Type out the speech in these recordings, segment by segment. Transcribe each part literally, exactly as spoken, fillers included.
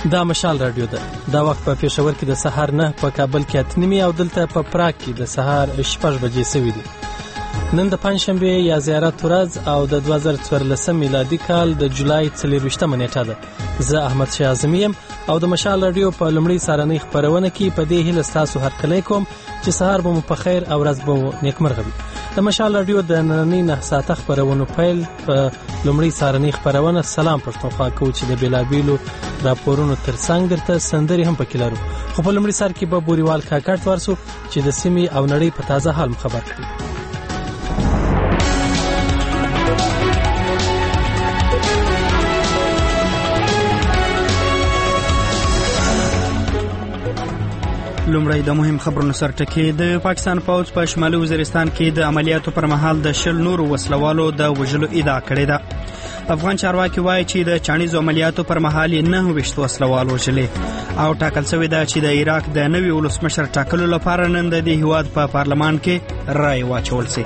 دا مشال رادیو ده. دا وخت په پېښور کې د سهار نه، په کابل کې اته نیمې او دلته په پراګ کې د سهار شپږ بجې سوي دي. نن د پنجشنبې یا زیارت ورځ او د دوه زره څوارلسم میلادي کال د جولای څلېرویشتمه نیټه ده. زه احمد شاه اعظمي یم او د مشال رادیو په لومړۍ سهارنۍ خپرونه کې په دې هیله ستاسو هرکلی کوم چې سهار به مو په خیر او ورځ به مو نیکمرغه وي. د مشال رادیو د نننۍ نه ساعته خپرونو پیل په لومړۍ سهارنۍ خپرونه سلام پښتونخوا کوو چې د بېلابېلو راپورونو ترڅنګ درته سندرې هم پکې لرو. خو په لومړي سر کې به بوریوال کاکړ ته ورسو چې د سیمې او نړۍ په تازه حال خبر کړي. لومړی د مهم خبرونو سر ټکی. د پاکستان پوځ په شمالي وزیرستان کې د عملیاتو پر مهال د شل نورو وسلوالو د وژلو ادعا کړې ده. افغان چارواکي وایي چې د چانیزو عملیاتو پر مهال یې نهه ویشت وسلوال وژلې او ټاکل شوې ده چې د عراق د نوي ولسمشر ټاکلو لپاره نن د دې هیواد په پارلمان کې رای واچول شي.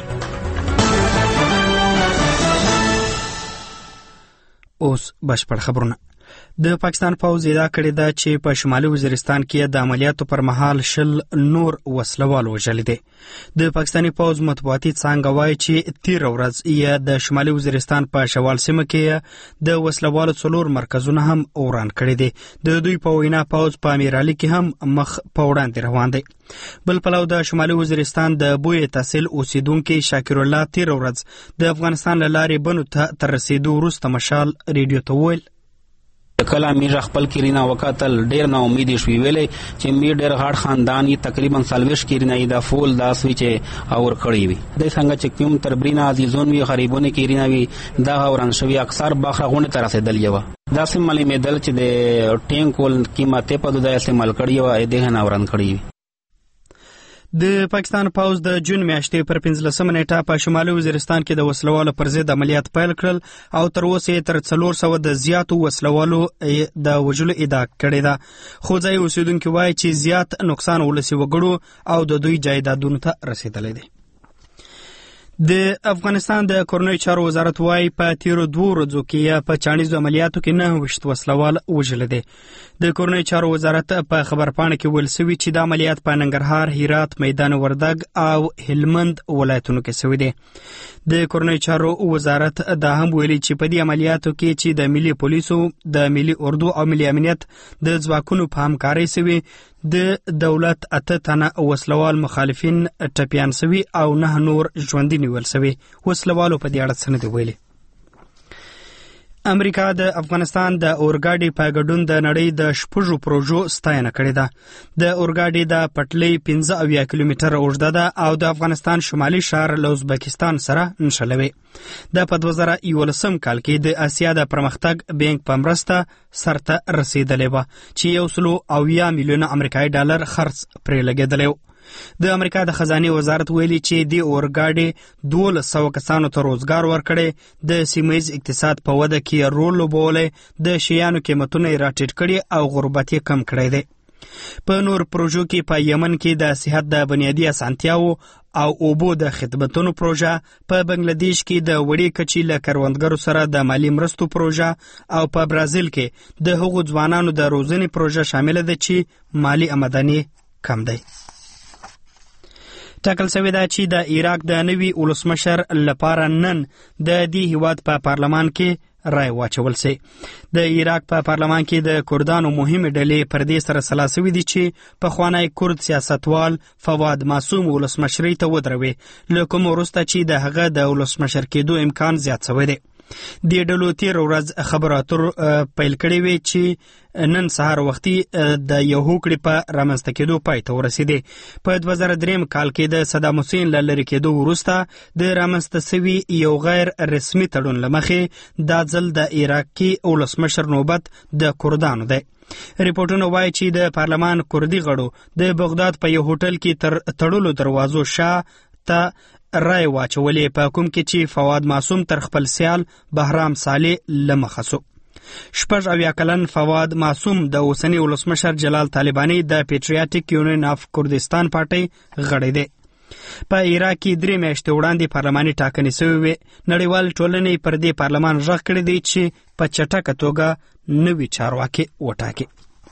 اوس بشپړ خبرونه. د پاکستان پوځ ادعا کړې ده چې په شمالي وزیرستان کې د عملیاتو پر مهال شل نور وسلوال وژلي دي. د پاکستاني پوځ مطبوعاتي څانګه وایي چې تیر ورځ یې د شمالي وزیرستان په شوال سیمه کې د وسلوالو څلور مرکزونه هم اوران کړي دي. د دوی په وینا پوځ په امیرعلي کې هم مخ په وړاندې روان دی. بل پلو د شمالي وزیرستان د بوی تحصیل اوسیدونکي شاکر الله تیر ورځ د افغانستان له لارې بنو ته تر رسیدو وروسته مشال ریډیو ته وویل کله میر خپل کرینا وکاتل ډیر نا امیدې شوې ویلې چې میر ډیر غاړ خاندان یې تقریبا سالويش کرینا یې د فول داس وی چې اور کړی وي د څنګه چې کوم تربرینا عزیزون وی غریبونه کرینا وی دا اوران شوی اکثر باخره غونه تر رسیدل یو دا سیمه مېدل چې د ټینکول قیمته په دوه استعمال کړی و د نه اوران کړی وي. د پاکستان پوځ د جون میاشتې پر پنځلسمه نیټه په شمالي وزیرستان کې د وسلوالو پر ضد عملیات پیل کړل او تر اوسه تر څلور سوه د زیاتو وسلوالو د وژلو ادعا کړې ده. خو ځای اوسیدونکي وایي چې زیات نقصان ولسي وګړو او د دوی جایدادونو ته رسیدلی دی. د افغانستان د کورنیو چارو وزارت وایي په تیرو دوو ورځو کې په چانیزو عملیاتو کې نهه ویشت وسلوال وژلي دي. د کورنیو چارو وزارت په خبرپاڼه کې ویل شوي چې د عملیات په ننګرهار، هرات، میدان وردګ او هلمند ولایتونو کې شوي دي. د کورنیو چارو وزارت دا هم ویلي چې په دې عملیاتو کې چې د ملي پولیسو، د ملي اردو او ملي امنیت د ځواکونو په همکارۍ شوي د دولت اته تنه وسلوال مخالفین ټپیان شوي او نه نور ژوندي نیول شوي. وسلوالو په دې اړه څه نه دي ویلي. امریکا د افغانستان د اورګاډي په ګډون د نړۍ د شپږو پروژو ستاینه کړې ده. د اورګاډي د پټلۍ پنځه اویا کیلومتره اوږده ده او د افغانستان شمالي ښار له ازبکستان سره نښلوي. دا په دوه زره یولسم کال کې د اسیا د پرمختګ بانک په مرسته سرته رسیدلې وه چې یو سلو اویا میلیونه امریکایي ډالر خرڅ پرې لګېدلی و. د امریکا د خزانې وزارت ویلي چې د اورګاډي دولس سوه کسانو ته روزګار ورکړی، د سیمهیز اقتصاد په وده کې رول لوبولی، د شیانو قیمتونه یې راټیټ کړي او غربت یې کم کړی دی. په نور پروژو کې په یمن کې د صحت د بنیادي اسانتیاو او اوبو د خدمتونو پروژه، په بنگلادیش کې د وړې کچې له کروندګرو سره د مالی مرستو پروژه او په برازیل کې د هغو ځوانانو د روزنې پروژه شامله ده چې مالی آمدنی کم دی. ټاکل شوې ده چې د عراق د نوي ولسمشر لپاره نن د دې هیواد په پارلمان کې رای واچول شي. د عراق په پارلمان کې د کردانو مهمې ډلې پر دې سره سلا شوي دي چې پخوانی کرد سیاستوال فواد معصوم ولسمشرۍ ته ودروي، له کوم وروسته چې د هغه د ولسمشر کېدو امکان زیات شوی دی. دې ډلو تیر ورځ خبرو اترو پیل کړی وی چې نن سهار وختي د یو هوکړې په رامنځته کېدو پای ته ورسېدې. په دوه زره درېیم کال کې د صدام حسین له لرې کېدو وروسته د رامنځته شوي یو غیر رسمي تړون له مخې دا ځل د عراقي ولسمشر نوبت د کردانو دی. ریپورټونه وایي چې د پارلمان کردي غړو د بغداد په یو هوټل کې تر تړلو دروازو شا ته رای واچولې، په کوم کې چې فواد معصوم تر خپل سیال بهرام صالح له مخه سو. شپږ اویا کلن فواد معصوم د اوسني ولسمشر جلال طالباني د پیټریاټیک یونین اف کردستان پارټۍ غړی دی. په عراق کې درې میاشتې وړاندې پارلماني ټاکنې شوې وې. نړیوال ټولنې پر دې پارلمان غږ کړی دی چې په چټکه توګه نوي چارواکي وټاکي.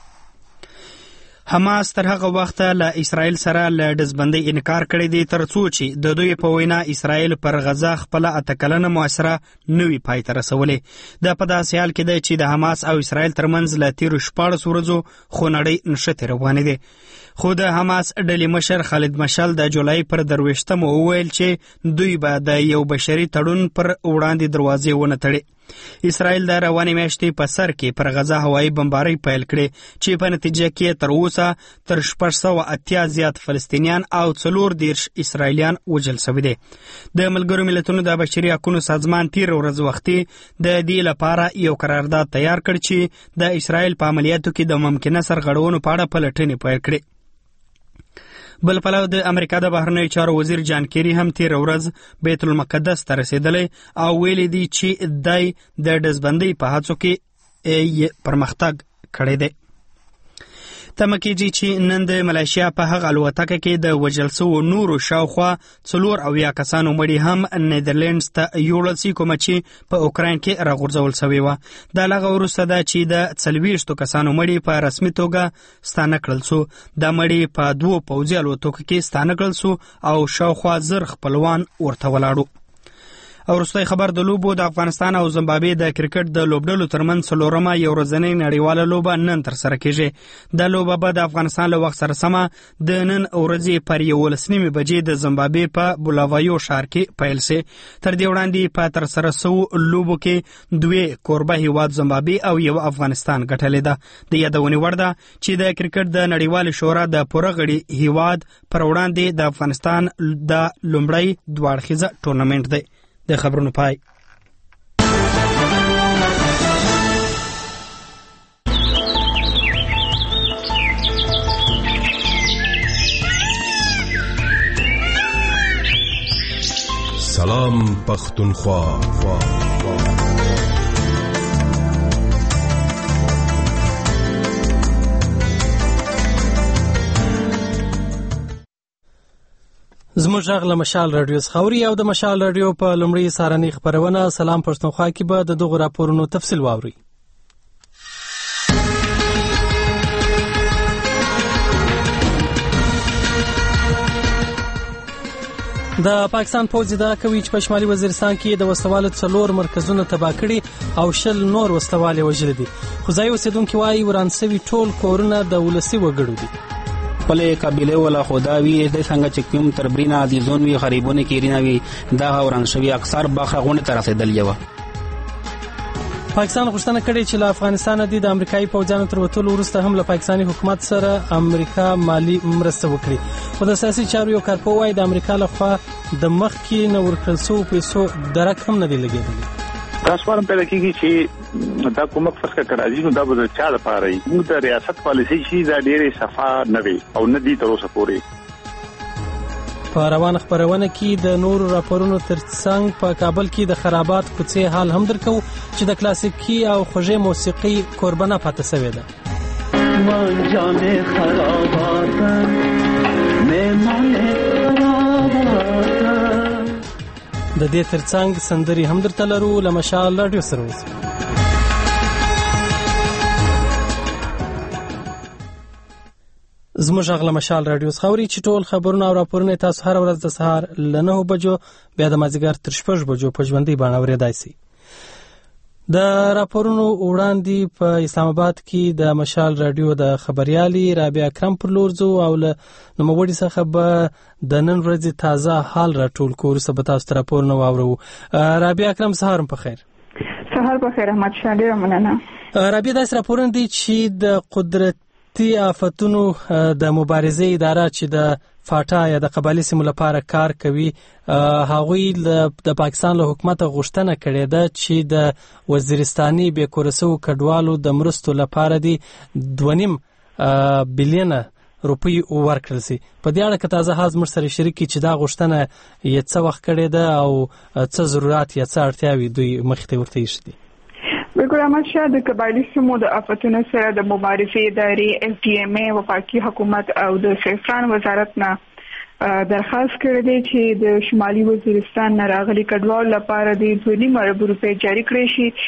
حماس تر هغه وخت له اسرائیل سره له ډزبندۍ انکار کړی دی ترڅو چې د دوی په وینا اسرائیل پر غزا خپل اتکلنه محاصره نوي پای ته رسولې. دا په داسې حال کې دی چې د حماس او اسرائیل ترمنځ له تیرو شپاړس ورځو خونړۍ نښتې روانې دي. خو د حماس ډلې مشر خالد مشعل د جولای پر درویشتمه وویل چې دوی به د یو بشري تړون پر وړاندې دروازې ونه تړي. اسرائیل د روانې میاشتې په سر کې پر غزا هوایي بمبارۍ پیل کړې چې په نتیجه کې تر اوسه تر شپږ سوه اتیا زیات فلسطینیان او څلور دېرش اسرائیلیان وژل شوي دي. د ملګرو ملتونو د بشري حقونو سازمان تېره ورځ وختي د دې لپاره یو قرارداد تیار کړ چې د اسرائیل په عملیاتو کې د ممکنه سرغړونو په اړه پلټنې پیل کړي. بل پلو د امریکا د بهرنیو چارو وزیر جان کیری هم تېره ورځ بیت المقدس ته رسېدلی او ویلي دي چې دی د ډزبندۍ په هڅو کې پرمختګ کړی دی. تمه کېږي چې نن د ملایشیا په هغه الوتکه کې د وژل شوو نورو شاوخوا څلور اویا کسانو مړي هم نیدرلینډز ته یوړل سي، کومه چې په اوکراین کې راغورځول شوې وه. دا له هغه وروسته ده چې د څلوېښتو کسانو مړي په رسمي توګه ستانه کړل سو. دا مړي په دوو پوځي الوتکو کې ستانه کړل سو او شاوخوا زر خپلوان ورته ولاړو. او وروستی خبر د لوبو د افغانستان او زمبابوې د کرکټ د لوبډلو ترمنځ څلورمه یو ورځنۍ نړیواله لوبه نن ترسره کېږي. دا لوبه به د افغانستان له وخت سره سمه د نن ورځې پر یولس نیمې بجې د زمبابوې په بولاوایو ښار کې پیل سي. تر دې وړاندې په ترسره سوو لوبو کې دوې کوربه هیواد زمبابوې او یو افغانستان ګټلې ده. د یادونې وړ ده چې د کرکټ د نړیوالې شورا د پوره غړي هیواد پر وړاندې د افغانستان د لومړی دوه اړخیزه ټورنمنټ دی. د خبرونو پای. سلام پختونخوا. زموږ غږ له مشال رادیو څخه اوري او د مشال رادیو په لومړۍ سهارنۍ خپرونه سلام پښتونخوا کې به د دغو راپورونو تفصیل واورئ. د پاکستان پوځ ادعا کوي چې په شمالي وزیرستان کې د وسلوالو څلور مرکزونه تباه کړي او شل نور وسلوال یې وژلي دي. خو ځایي اوسېدونکي وایي وران سوي ټول کورونه د ولسي وګړو دي. خپل قبیله ولا خداوی د څنګه چې کوم تربرینه عزیزون وی غریبونه کیرینه وی دا وران شوی اکثر باخغونه تر رسیدل یو. پاکستان غوښتنه کړې چې له افغانستان د امریکایي پوځیانو تر وتلو وروسته هم له پاکستاني حکومت سره امریکا مالی مرسته وکړي. خو د سیاسي چارو یو کارپوه وایي د امریکا لخوا د مخکې نه ورکړل شوو پیسو درک هم نه دی لګېدلی. تاسو فارم پیدا کیږي چې دا کومک فسکه کراځي نو دا به چا د پاره وي. موږ د ریاست پالیسي شي دا ډېرې صفه نه وي او نه دي تر اوسه پورې. په روان خبرونه کې د نورو راپورونو ترڅنګ په کابل کې د خرابات کوڅې حال هم درکو چې د کلاسیکي او خوږې موسیقي قربانه پاتې شوې ده. من جام خرابات مهمان خرابات د دې ترڅنګ سندري هم درته لرو. له مشال رادیو سره اوسئ. زموږ غږ له مشال رادیو څخه اوري چې ټول خبرونه او راپورونه تاسو هر ورځ د سهار له نهو بجو بیا د مازدیګر تر شپږ بجو په ژوندۍ بڼه اورېدای شئ. د راپورونو وړاندې په اسلام آباد کې د مشال رادیو د خبريالي رابعه اکرم پر لور ځو او له نوموړي څخه به د نن ورځې تازه حال راټول کړو. وروسته به تاسو ته راپورونه واورو. رابعه اکرم سهار په خیر. سهار په خیر احمد شاه، ډېره مننه. رابعه داسې راپورونه دي چې د قدرتي آفتونو د مبارزې اداره چې د فاټا یا د قبایلي سیمو لپاره کار کوي هغوی د پاکستان له حکومت غوښتنه کړې ده چې د وزیرستاني بې کوره شوو کډوالو د مرستو لپاره دي دوه نیم بلیونه روپۍ ورکړل شي. په دې اړه که تازه حال زموږ سره شریک کړي چې دا غوښتنه یې څه وخت کړې ده او څه ضرورت یا څه اړتیاوې دوی مخې ته ورته ایښي دي. بالکل احمد شاه، د قبایلي سیمو د آفتونو سره د مبارزې ادارې اف ډي ایم ای وفاقي حکومت او د سیفران وزارت نه درخواست کړی دی چې د شمالي وزیرستان نه راغلي کډوالو لپاره د دوه نیم ارب روپۍ جاري کړی شي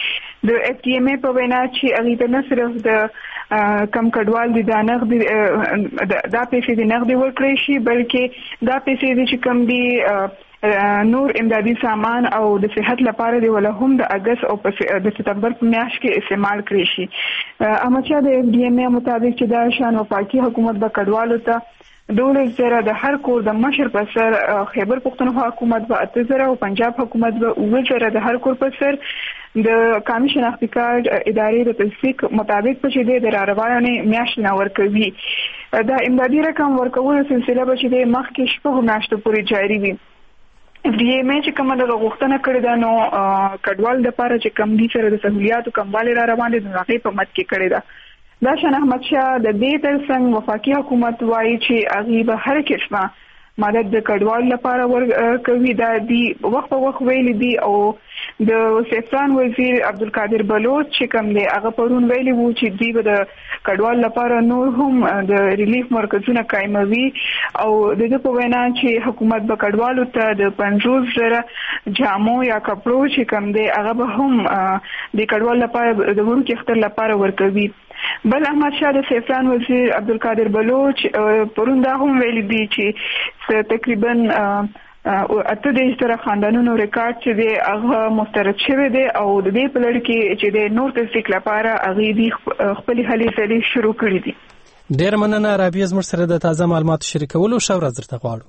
د اف ټي ایم په وینا چې هغه ته نه صرف د کم کډوال دي د نقد دا پیسې د نقد ورکړي شي بلکې دا پیسې چې کم دي نور امدادي سامان او د صحت لپاره دی ولا هم د اگست او د سپتمبر په میاشت کې استعمال کړی شي. احمد شاه د اف ډي ایم مطابق چې دا شان وفاقي حکومت به کډوالو ته دولس زره د هر کور د مشر په سر، خیبر پختونخوا حکومت به اته زره او پنجاب حکومت به اوه زره د هر کور په سر د قومي شناختی کارت ادارې د تصدیق مطابق په چې د راروانې میاشت نه ورکوي. دا امدادي رقم ورکولو سلسله به چې د مخکې شپږ میاشتو پورې جاري وي. اف ډي ایم چې کومه د غوښتنه کړې ده نو کډوال د لپاره چې کم دي سره د سہولیاتو کموالی را روان دي د هغې په مد کې کړې ده. دا شان احمد شاه د دې ترڅنګ وفاقي حکومت وایي چې هغې به هر قسمه مدد د کډوال لپاره ورکوي. دا دی وخت په وخت ویلي دي او د سیفران وزیر عبدالقادر بلوچ چې کوم دی هغه پرون ویلي وو چې دوی به د کډوال لپاره نور هم د ریلیف مرکزونه قایموي او د دې په وینا چې حکومت به کډوالو ته د پنځوس زره جامو یا کپړو چې کوم دی هغه به هم د کډوال لپاره د ورکې اختر لپاره ورکوي. بل احمد شاه د سیفران وزیر عبدالقادر بلوچ پرون دا هم ویلي دي چې تقریبا اته دیش تر خاندانونو ریکارډ چې دی هغه مسترد شوی دی او د دې په لړ کې چې د نور تصدیق لپاره هغه دی خپل هلې ځلې شروع کړې دي. ډېر مننه رابعه، زموږ سره د تازه معلوماتو شریکولو ښه ورځ درته غواړو.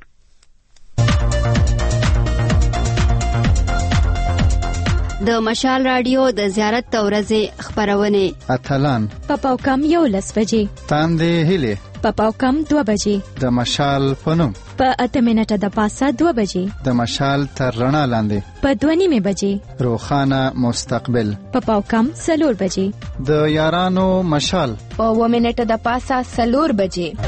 د مشال رادیو د زیارت ورځې خبرونه اتلان پپاو کم یو لس بجې تاندې هلي پپاو کم دوه بجې د مشال پنوم په اته منټه د پاسه دوه بجې د مشال تر رڼا لاندې په دوه نیمه بجې روخانه مستقبل پپاو کم سلور بجې د یارانو مشال په اوه منټه د پاسه سلور بجې.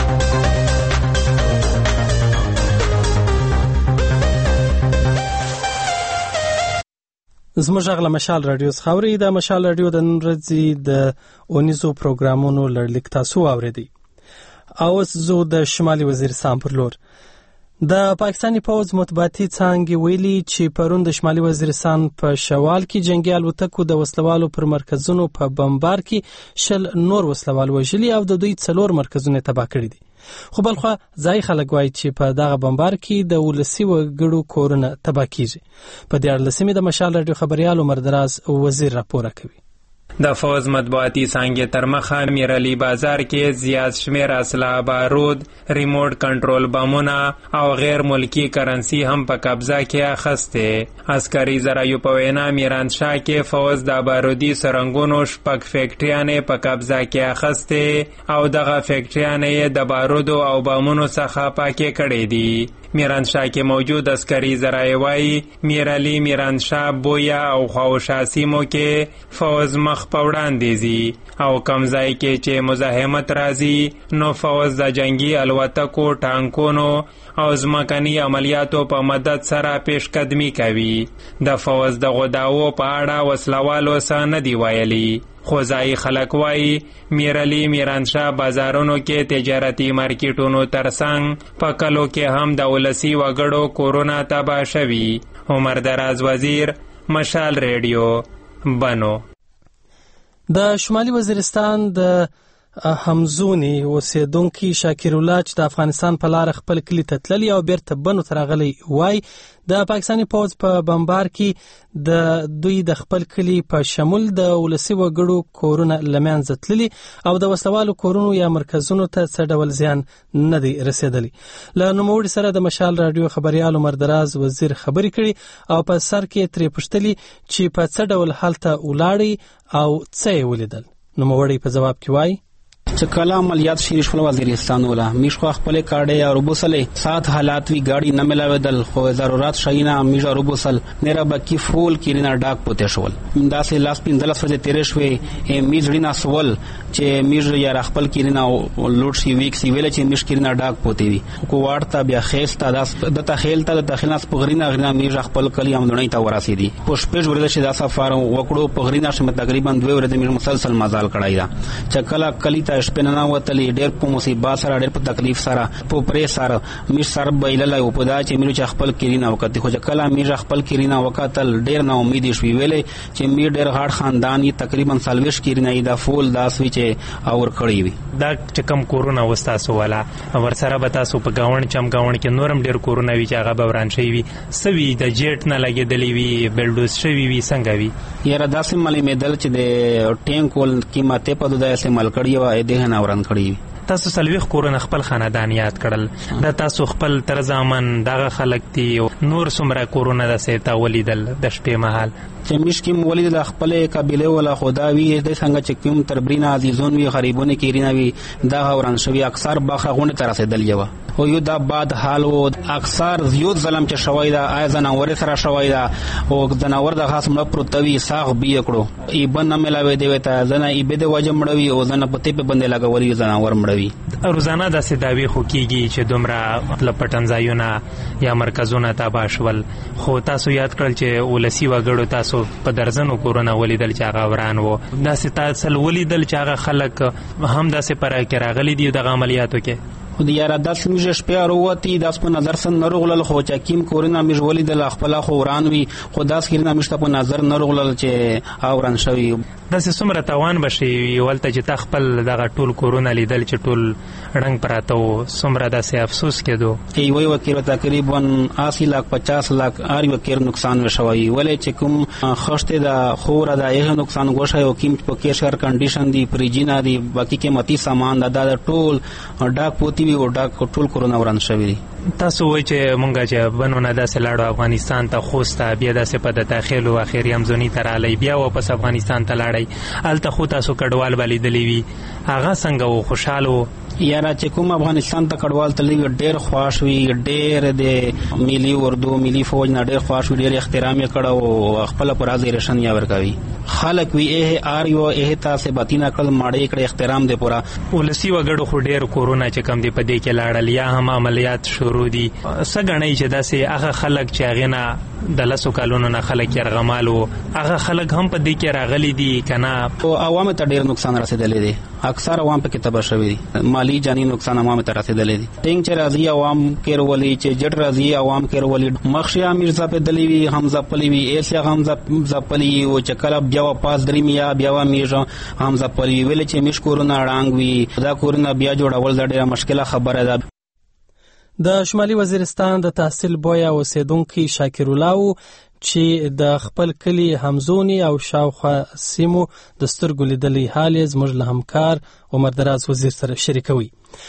زموږ غږ له مشال رادیو څخه اورئ. د مشال رادیو د نن ورځې د اونیزو پروګرامونو لړلیک تاسو واورېدئ. او اوس زه د شمالي وزیرستان پر لور. د پاکستاني پوځ مطبوعاتي څانګې ویلي چې پرون د شمالي وزیرستان په شوال کې جنگي الوتکو د وسلوالو پر مرکزونو په بمبار کې شل نور وسلوال وژلي او د دوی څلور مرکزونه تباه کړي دي. خو بلخوا ځای خلک وایي چې په دغه بمبار کې د ولسي وګړو کورونه تباه کیږي. په دیارلسمې د مشال رادیو خبریال عمر دراز وزیر راپور کوي. د فوز مطبوعاتي څانګې تر مخه میرعلي بازار کې زیات شمیر اسلحه بارود، ریموټ کنټرول بمونه او غیر ملکی کرنسی هم په قبضه کې اخسته. عسکري ذرایعو په وینا میرانشاه کې فوز د بارودي سرنګونو شپږ فیکټریانې په قبضه کې اخسته او دغه فیکټریانې د بارودو او بمونو څخه پاکې کړې دي. میرانشاه کې موجود عسکري ذرایع وایي میرعلي، میرانشاه، بویا او خواوشا سیمو کې فوز مخ په وړاندې ځي او کم ځای کې چې مزاحمت راځي نو فوز د جنگي الوتکو، ټانکونو او ځمکني عملیاتو په مدد سره پیش قدمي کوي. د فوز د غداو په اړه وسلوالو څه نه دی ویلي. خو ځایي خلک وایي میرعلي، میرانشاه بازارونو کې تجارتي مارکیټونو ترڅنګ په کلو کې هم د ولسي وګړو کورونه تباه شوي. عمر دراز وزیر، مشال ریډیو، بنو. د شمالي وزیرستان د همزونی اوسیدونکي شاکر الله چې د افغانستان په لار خپل کلی ته تللی او بیرته بنو ته راغلی وای د پاکستاني پوځ په بمبار کې د دوی د خپل کلی په شمول د ولسي وګړو کورونه له منځه تللي او د وسلوالو کورونو یا مرکزونو ته څه ډول زیان نه دی رسېدلی. له نوموړي سره د مشال رادیو خبریال عمر دراز وزیر خبرې کړي او په سر کې ترې پوښتلي چې په څه ډول هلته ولاړی او څه یې ولیدل. نوموړی په ځواب کې وایي چې کله عملیات شروع شول وزیرستان ولا میشخوا خپل کاډه یا روبوسلې سات حالات وی گاڑی نه ملاویدل خو ضرورت شینا میجا روبوسل نره بکی فول کیرینا ډاک پته شول دا سه لاس پینځل سره تیرې شوې میجړینا سوال چې میج یا خپل کیرینا لوټ شي ویک سی ویل چې میش کیرینا ډاک پته وی کو ورته بیا خېستا د تخیل ته د تخیلناس پغرینا غرینا میج خپل کلی امدونی تا وراسي دي پوش پېژ ورته چې دا سفر وکړو پغرینا شمه تقریبا دوه ورځې میج مسلسل مزال کړای دا چې کله کلی ته شپنه وتلې ډېر په مصیبت سره ډېر په تکلیف سره په پرې سره میر سر بایللای او په دا چې میر چې خپل کیرینا وکړي خو کله میر خپل کیرینا وکړل ډېر نا امید شوی ویلې چې میر ډېر غاړ خاندان یې تقریبا سالويش کیرینا دا فول دا سوي چې اور کړی وي دا چې کم کورونا وستاسو والا ورسره به تاسو په گاون چم گاون کې نورم ډېر کورونا وی چې هغه به وران شي وي سوي د جیټ نه لګېدلې وي بلډوز شوی وي څنګه وي یاره داسې ملي مدل چې د ټینکول قیمته په دوه استعمال کړی و اې ده نه وران کړی تاسو سلويخ کورونا خپل خاندان یاد کړل دا تاسو خپل تر ځامن دغه خلک دي نور څومره کورونا د سیتا ولیدل د شپې مهال چې مشکې مولید د خپل قبيله ولا خداوي د څنګه چې کوم تربرین عزیزون وی غریبونه کیرینا وی دا وران شوی اکثر باخه غونه تر رسیدل یو او یو دا بعد حال او اکثر زیات ظلم چې شوی دا ایزن اور سره شوی دا او جناور د خاص مړ پروتوي ساغ بي کړو ای بن ملاوي دی وته ځنه ای به د وجه مړوي او ځنه پته په بندې لګوري جناور مړوي روزانه د سداوی خو کیږي چې دومره لپټن ځایونه یا مرکزونه تابع شول خو تاسو یاد کړل چې ولسی وګړو تاسو په درزنو کورونا ولیدل چې هغه وران وو دا ستاسو ولیدل چې هغه خلک هم داسې پره کې راغلي دي د عملیاتو کې خو د یاره داس میږه شپه وروتي داس په نظر سن نرغلل خو چې کیم کورونا میږ ولیدل خپل خو وران وي خو داس کیرنا مشته په نظر نرغلل چې اوران شوی داسې څومره تاوان بشي ولته چې تخپل دغه ټول کورونا لیدل چې ټول رنگ پراته و څومره داسې افسوس کېدو ای وای وکړه تقریبا اسی لک پچاس لک اری وکړ نقصان وشوي ولې چې کوم خشته دا خوره دا یې نقصان غوښه او کیم په کې شر کنډیشن دی پریجینا دی باقی قیمتي سامان دا د ټول ډاک پوتی او ډاک ټول کورونا وران شوی تاسو وای چې مونږه چې بنونه داسې لاړو افغانستان ته خوسته بیا داسې په د داخل او اخیری امزونی تر علی بیا واپس افغانستان ته لاړی الته خو تاسو کډوال بلیدلی وی هغه څنګه و خوشاله یاره چې کوم افغانستان ته کډوال تللی ډېر خوښ وي ډېر د ملي اردو ملي فوج نه ډېر خوښ وي ډېر احترام یې کړو او خپل پر ازریشن یا ورکوي خلک وی اه ار یو اه تاسو باتینا کړ ماړې کړ احترام دې پورا ولسی وګړو خو ډېر کورونا چې کم دی په دې کې لاړل یا هم عملیات شروع دي سګنۍ چې داسې هغه خلک چې هغه نه د لاسو کالونو نه خلک يرغمالو هغه خلک هم په دې کې راغلي دي کنه او عوام ته ډېر نقصان رسیدلی دی اکثر عوام په کې تباہ شوی مالی جانی نقصان عوام ته رسیدلی دی ټینګ چې راځي عوام کې ورولي چې جټ راځي عوام کې ورولي مخشیا میرزا په دلی وی حمزه پلی وی ایسیا حمزه پلی او چکلا بیا واپس درمیا بیا میرزا حمزه پلی ویل چې مش کورونا اړانګ وی دا کورونا بیا جوړول ډېره مشکله خبره ده د شمالي وزیرستان د تحصیل بویا اوسیدونکو شاکر الله چې د خپل کلی همزونی او شاوخوا سیمو د سترګو لیدلې حال زموږ له همکار عمر دراز وزیر سره شریکوي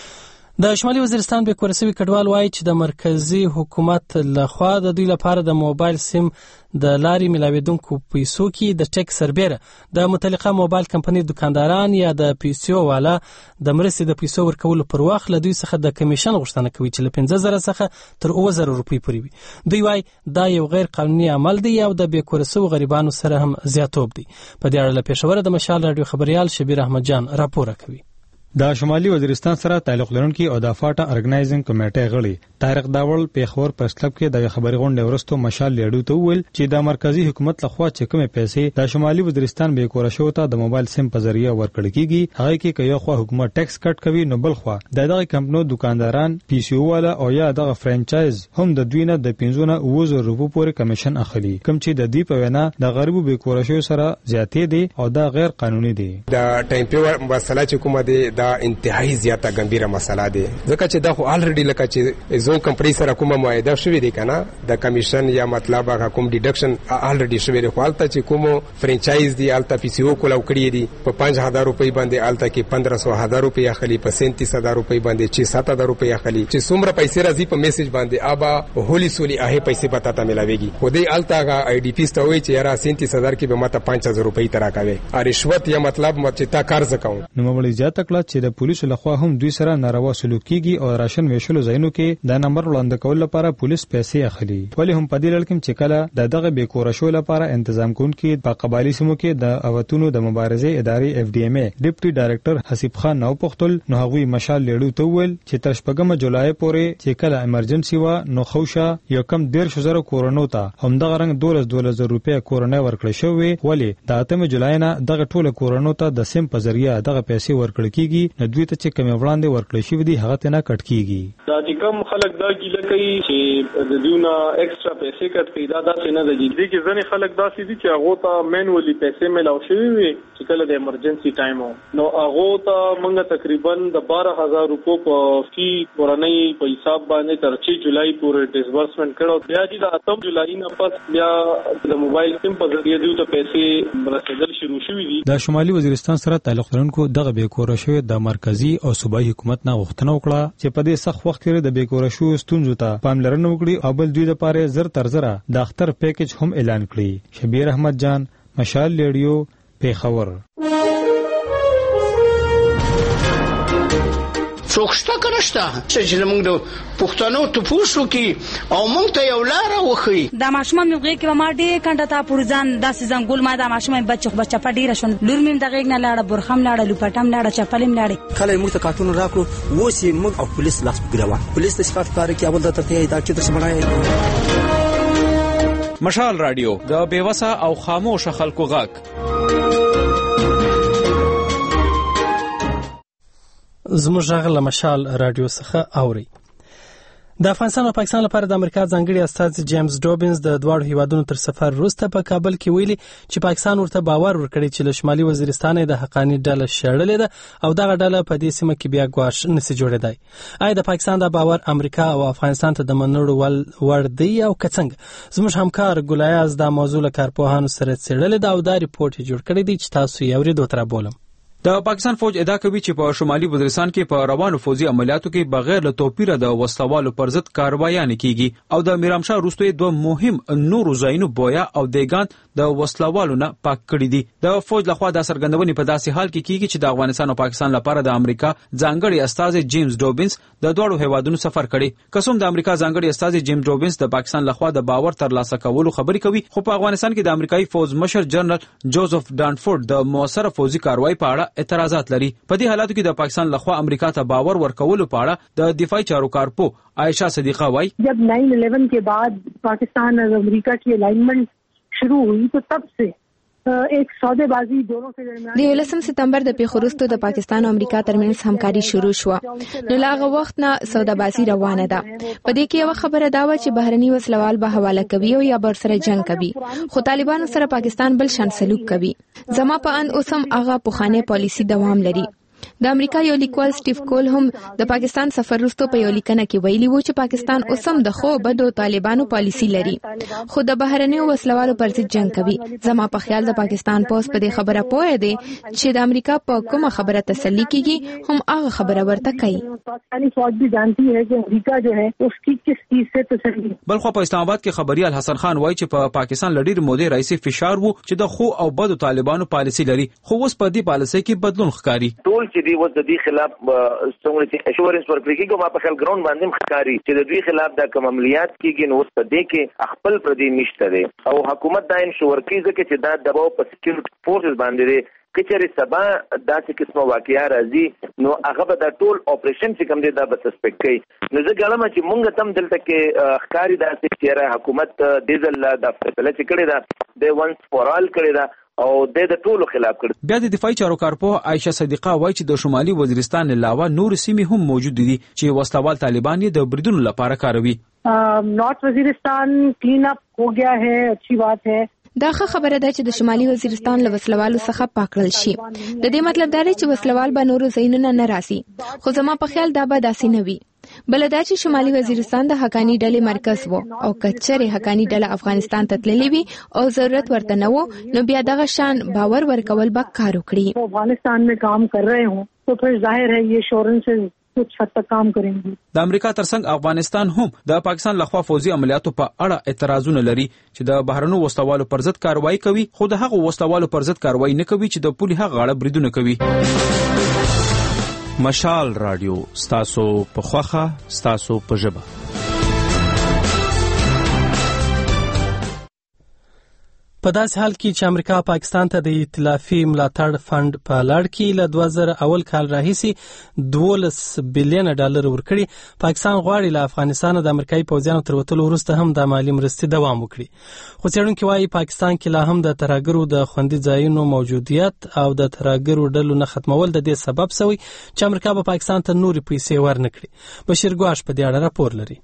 د شمالي وزیرستان به کورسوي کډوال وایي چې د مرکزی حکومت لخوا د دوی لپاره د موبایل سیم د لاري ملاویدونکو پیسو کې د ټیکس سربېره د متعلقه موبایل کمپنۍ دکانداران یا د پیسو والا د مرستې د پیسو ورکولو پر وخت له دوی څخه د کمیشن غوښتنه کوي چې له پنځه زره څخه تر اووه زره روپۍ پورې وي دوی وایي دا یو غیر قانوني عمل دی او د بې کورسو غریبانو سره هم زیاتوب دی په دې اړه له پېښوره د مشال راډیو خبريال شبیر احمد جان راپور کوي د شمالي وزیرستان سره تعلق لرونکي او د فاټا ارګنایزینګ کمیټې غړي طارق داول پیښور پریس کلب کې د خبري غونډې ورستو مشال لیډو ته ویل چې د مرکزی حکومت لخوا چې کومې پیسې د شمالي وزیرستان به کور شو ته د موبایل سیم په ذریعہ ورکړل کیږي هغه کې کيو خو حکومت ټیکس کټ کوي نو بل خو د دغه کمپنو دکانداران پی سی او والا او یا دغه فرانچایز هم د دوی نه د پنځه اووه زره روپو پورې کمیشن اخلي کوم چې د دې په وینا د غریبو به کور شو سره زیاتې دي او دا غیر قانوني دي د ټایم پیور مسله چې کومه دي دا انتهایی زیاته ګمبیره مسله ده ځکه چې دا خو الریډي لکه چې زون کمپنی سره کومه معاهده شوې ده کنه د کمیشن یا مطلب هغه کوم ډیډکشن الریډي شوې ده خو الته چې کوم فرانچایز دی الته پی سی او کولاو کړی دي په پنځه هزار روپۍ باندې الته کې پندرہ سو هزار روپۍ اخلي په سینتیس هزار روپۍ باندې چې سات هزار روپۍ اخلي چې څومره پیسې راځي په میسج باندې ابا هولي سولي هغه پیسې پتا ته ملاويږي خو دې الته هغه آی ډی پی ستوي چې را سینتیس هزار کې به ماته پنځه هزار روپۍ ترا کوي ا رشوت یا مطلب مت چې تا قرض کوم نو مولوی زیاته کړه چې د پولیسو لخوا هم دوی سره ناروا سلوک کیږي او راشن ویشلو ځایونو کې د نمبر وړاندې کول لپاره پولیس پیسې اخلي ولی هم په دې لړ کې چې کله د دغه به کور شو لپاره تنظیم کوونکي په قبایلی سیمو کې د اوتونو د مبارزې ادارې اف ډي ام ای ډیپټي ډایریکټر حسیب خان نو پختل نو هغوی مشال لیډو ته ویل چې تر شپږم جولای پورې چې کله ایمرجنسي و نو خوشه یو کم ډیر شزره کورونو ته هم دغه رنګ دولس دولس زره روپیا کورونه ورکړل شوې ولی د اتم جولای نه دغه ټوله کورونو ته د سیم په ذریعہ دغه پیسې ورکړل کیږي نو دوی ته چې کوم وړاندې ورکړل شوی دی هغه ته نه کټ کیږي. دا چې کوم خلک دا ګیله کوي چې د دیونه ایکسترا پیسې کټ کوي دا داسې نه دی چې ځنې خلک داسې دي چې هغه ته مینولی پیسې ملاو شوی وي چې کله د ایمرجنسي ټایم نو هغه ته موږ تقریبا د بارہ ہزار روپو په فی ورنۍ په حساب باندې تر چھ جولای پورې ډیسبرسمنت کړو. بیا چې د اتم جولای نه پس بیا د موبایل سیم په ذریعہ دیو ته پیسې رسیدل شروع شوې دي. د شمالي وزیرستان سره تعلق لرونکو دغه بیکوره شوی د مرکزی او صوبایي حکومت نه غوښتنه وکړه چې په دې سخت وخت کې د بیکوره شوی ستونزو ته پاملرنه وکړي او بل دوی لپاره زر تر زره د اختر پیکیج هم اعلان کړي. شبیر احمد جان، مشال ریډیو، پیښور. څوکشته کنهشته چې موږ د پښتنو ته پوښتنه کی او موږ ته یو لار وخی د ماشومان موږ کې ما ډېر کنده تا پورزان داسې زنګول ما د ماشومان بچو بچا په ډیره شون لور مم دغه نه لاړه برخم لاړه لوپټم لاړه چپلم لاړه کله موږ ته کارتون راکړو وسی موږ او پولیس لاس ګروا پولیس د شکایت کار کوي اول د ته دا چې تاسو بنای. مشال رادیو د بیوسه او خاموش خلکو غاک. زموږ غږ له مشال رادیو څخه اوري. د افغانستان او پاکستان لپاره د امریکا ځانګړي استازي جیمز ډوبینز د دواړو هیوادونو تر سفر وروسته په کابل کې ویلي چې پاکستان ورته باور ورکړي چې له شمالي وزیرستان د حقانی ډله شړلې ده او دغه ډله په دې سیمه کې بیا ګواښ نشي جوړېدای. آیا د پاکستان د باور امریکا او افغانستان ته د منلو وړ دی او که څنګه؟ زموږ همکار ګلایاز دا موضوع له کارپوهانو سره څېړلې ده او دا ریپورټ یې جوړ کړی دی چې تاسو یې اورېدو ته رابولم. د پاکستان فوج ادعا کوي چې په شمالي وزیرستان کې په روانو فوجي عملیاتو کې بغیر له توپیره د وسلوالو پر ضد کاروایان کیږي او د میرامشاه وروسته دوه مهم نورو ځایونو بویا او دیګان د وسلوالو نه پاک کړي دي. د فوج لخوا د سرګندونې په داسې حال کې کیږي چې د افغانستان او پاکستان لپاره د امریکا ځانګړي استازي جیمز ډوبینز د دوړو هیوادونو سفر کړي. قسم د امریکا ځانګړي استازي جیمز ډوبینز د پاکستان لخوا د باور ترلاسه کولو خبرې کوي خو په افغانستان کې د امریکایي فوج مشر جنرال جوزف ډانفورد د موثره فوجي کاروایی په اړه اعتراضات لري. په دې حالاتو کې د پاکستان لخوا امریکا ته باور ورکولو په اړه د دفاعي چارو کارپو عائشہ صدیقہ وايي جب نائن الیون के बाद पाकिस्तान और अमेरिका की अलाइनमेंट शुरू हुई तो तब से एक सौदेबाजी दोनों के درمیان د یولسم سپتمبر د پیښو وروسته د پاکستان او امریکا ترمنځ همکاري شروع شو. نو لاغه وخت نه سودابازي روانه ده. په دې کې یو خبره دا و چې بهرني وسلوال به حواله کوي او یا بر سره جنگ کوي خو طالبانو سره پاکستان بل شان سلوک کوي. زما په ان اوسم هغه پوخانه پالیسی دوام لري. د امریکا یو لیکوال سټیو کول هم د پاکستان سفر وروسته په یو لیکنه کې ویلي و چې پاکستان اوسم د خو بدو طالبانو پالیسی لري خو د بهرنیو وسلوالو پر ضد جنگ کوي. زما په خیال د پاکستان پوس په دې خبره پوهه دی چې د امریکا په کومه خبره تسلی کیږي هم هغه خبره ورته کوي. پاکستانی فوج بھی جانتی ہے کہ امریکا جو ہے اس کی کس چیز سے تسلی. بلخو په اسلام آباد کې خبريال حسن خان وایي چې په پاکستان لډیر مودې رئیس فشار وو چې د خو او بدو طالبانو پالیسی لري خو اوس په دې پالیسی کې بدلون ښکاري. ټول چې دی و د دې خلاف څنګه چې اشورنس ورکړي کوم په خل ګراوند باندې ښکاری چې د دوی خلاف د کوم عملیات کیږي نو ست دې کې خپل پردي نشته دي او حکومت دا انشور کوي چې دا دباو په سکیورټي فورسز باندې دي کچره سبا داسې قسمه واقعیا راځي نو هغه به د ټول اپریشن چې کوم دی دا به سسپیکټ کوي. نو زه ګلم چې مونږ تم دلته کې ښکاری داسې چې حکومت دیزل د فیصله چې کړی دا د وانس فور آل کړی دا او د ټولو خلاف کړ. بیا د دفاعي چارو کارپو عائشہ صدیقہ وایي چې د شمالي وزیرستان علاوه نور سیمې هم موجود دي چې وسلوال طالبان یې د بریدونو لپاره کاروي. نارث وزیرستان کلین اپ ہو گیا ہے اچھی بات ہے. دا ښه خبره ده چې د شمالي وزیرستان له وسلوالو څخه پاکړل شي. د دې مطلب دا دی چې وسلوال به نورو ځایونو نه راسي خو زما په خیال دا به داسې نه وي. بل دا چې شمالي وزیرستان د حقانی ډلې مرکز وو او کچره حقانی ډله افغانستان ته تللی وي او ضرورت ورته نه وو نو بیا دغه شان باور ورکول به کار وکړي. افغانستان میں کام کر رہے ہوں تو پھر ظاهر ہے یہ شورنسز کچھ حد تک کام کریں گے. د امریکا ترڅنګ افغانستان هم د پاکستان لخوا فوجي عملیاتو په اړه اعتراضونه لري چې د بهرنو وسلوالو پر ضد کاروایی کوي خو د هغو وسلوالو پر ضد کاروایی نه کوي چې د پولي هغه غاړه بریدونه کوي. مشال رادیو ستاسو په خوخه ستاسو په ژبه. په داسې حال کې چې امریکا پاکستان ته د ائتلافي ملاتړ فند په لړ کې له دوه زره اول کال راهیسې دولس بلین ډالر ورکړي، پاکستان غواړي له افغانستان د امریکایي پوځیانو تر وتلو وروسته هم د مالي مرستې دوام وکړي. خو څېړونکي وایي پاکستان کې لا هم د ترهګرو د خوندي ځایونو موجودیت او د ترهګرو ډلو نه ختمول د دې سبب شوی چې امریکا به پاکستان ته نورې پیسې ورنکړي. بشیر ګواش په دې اړه راپور لري.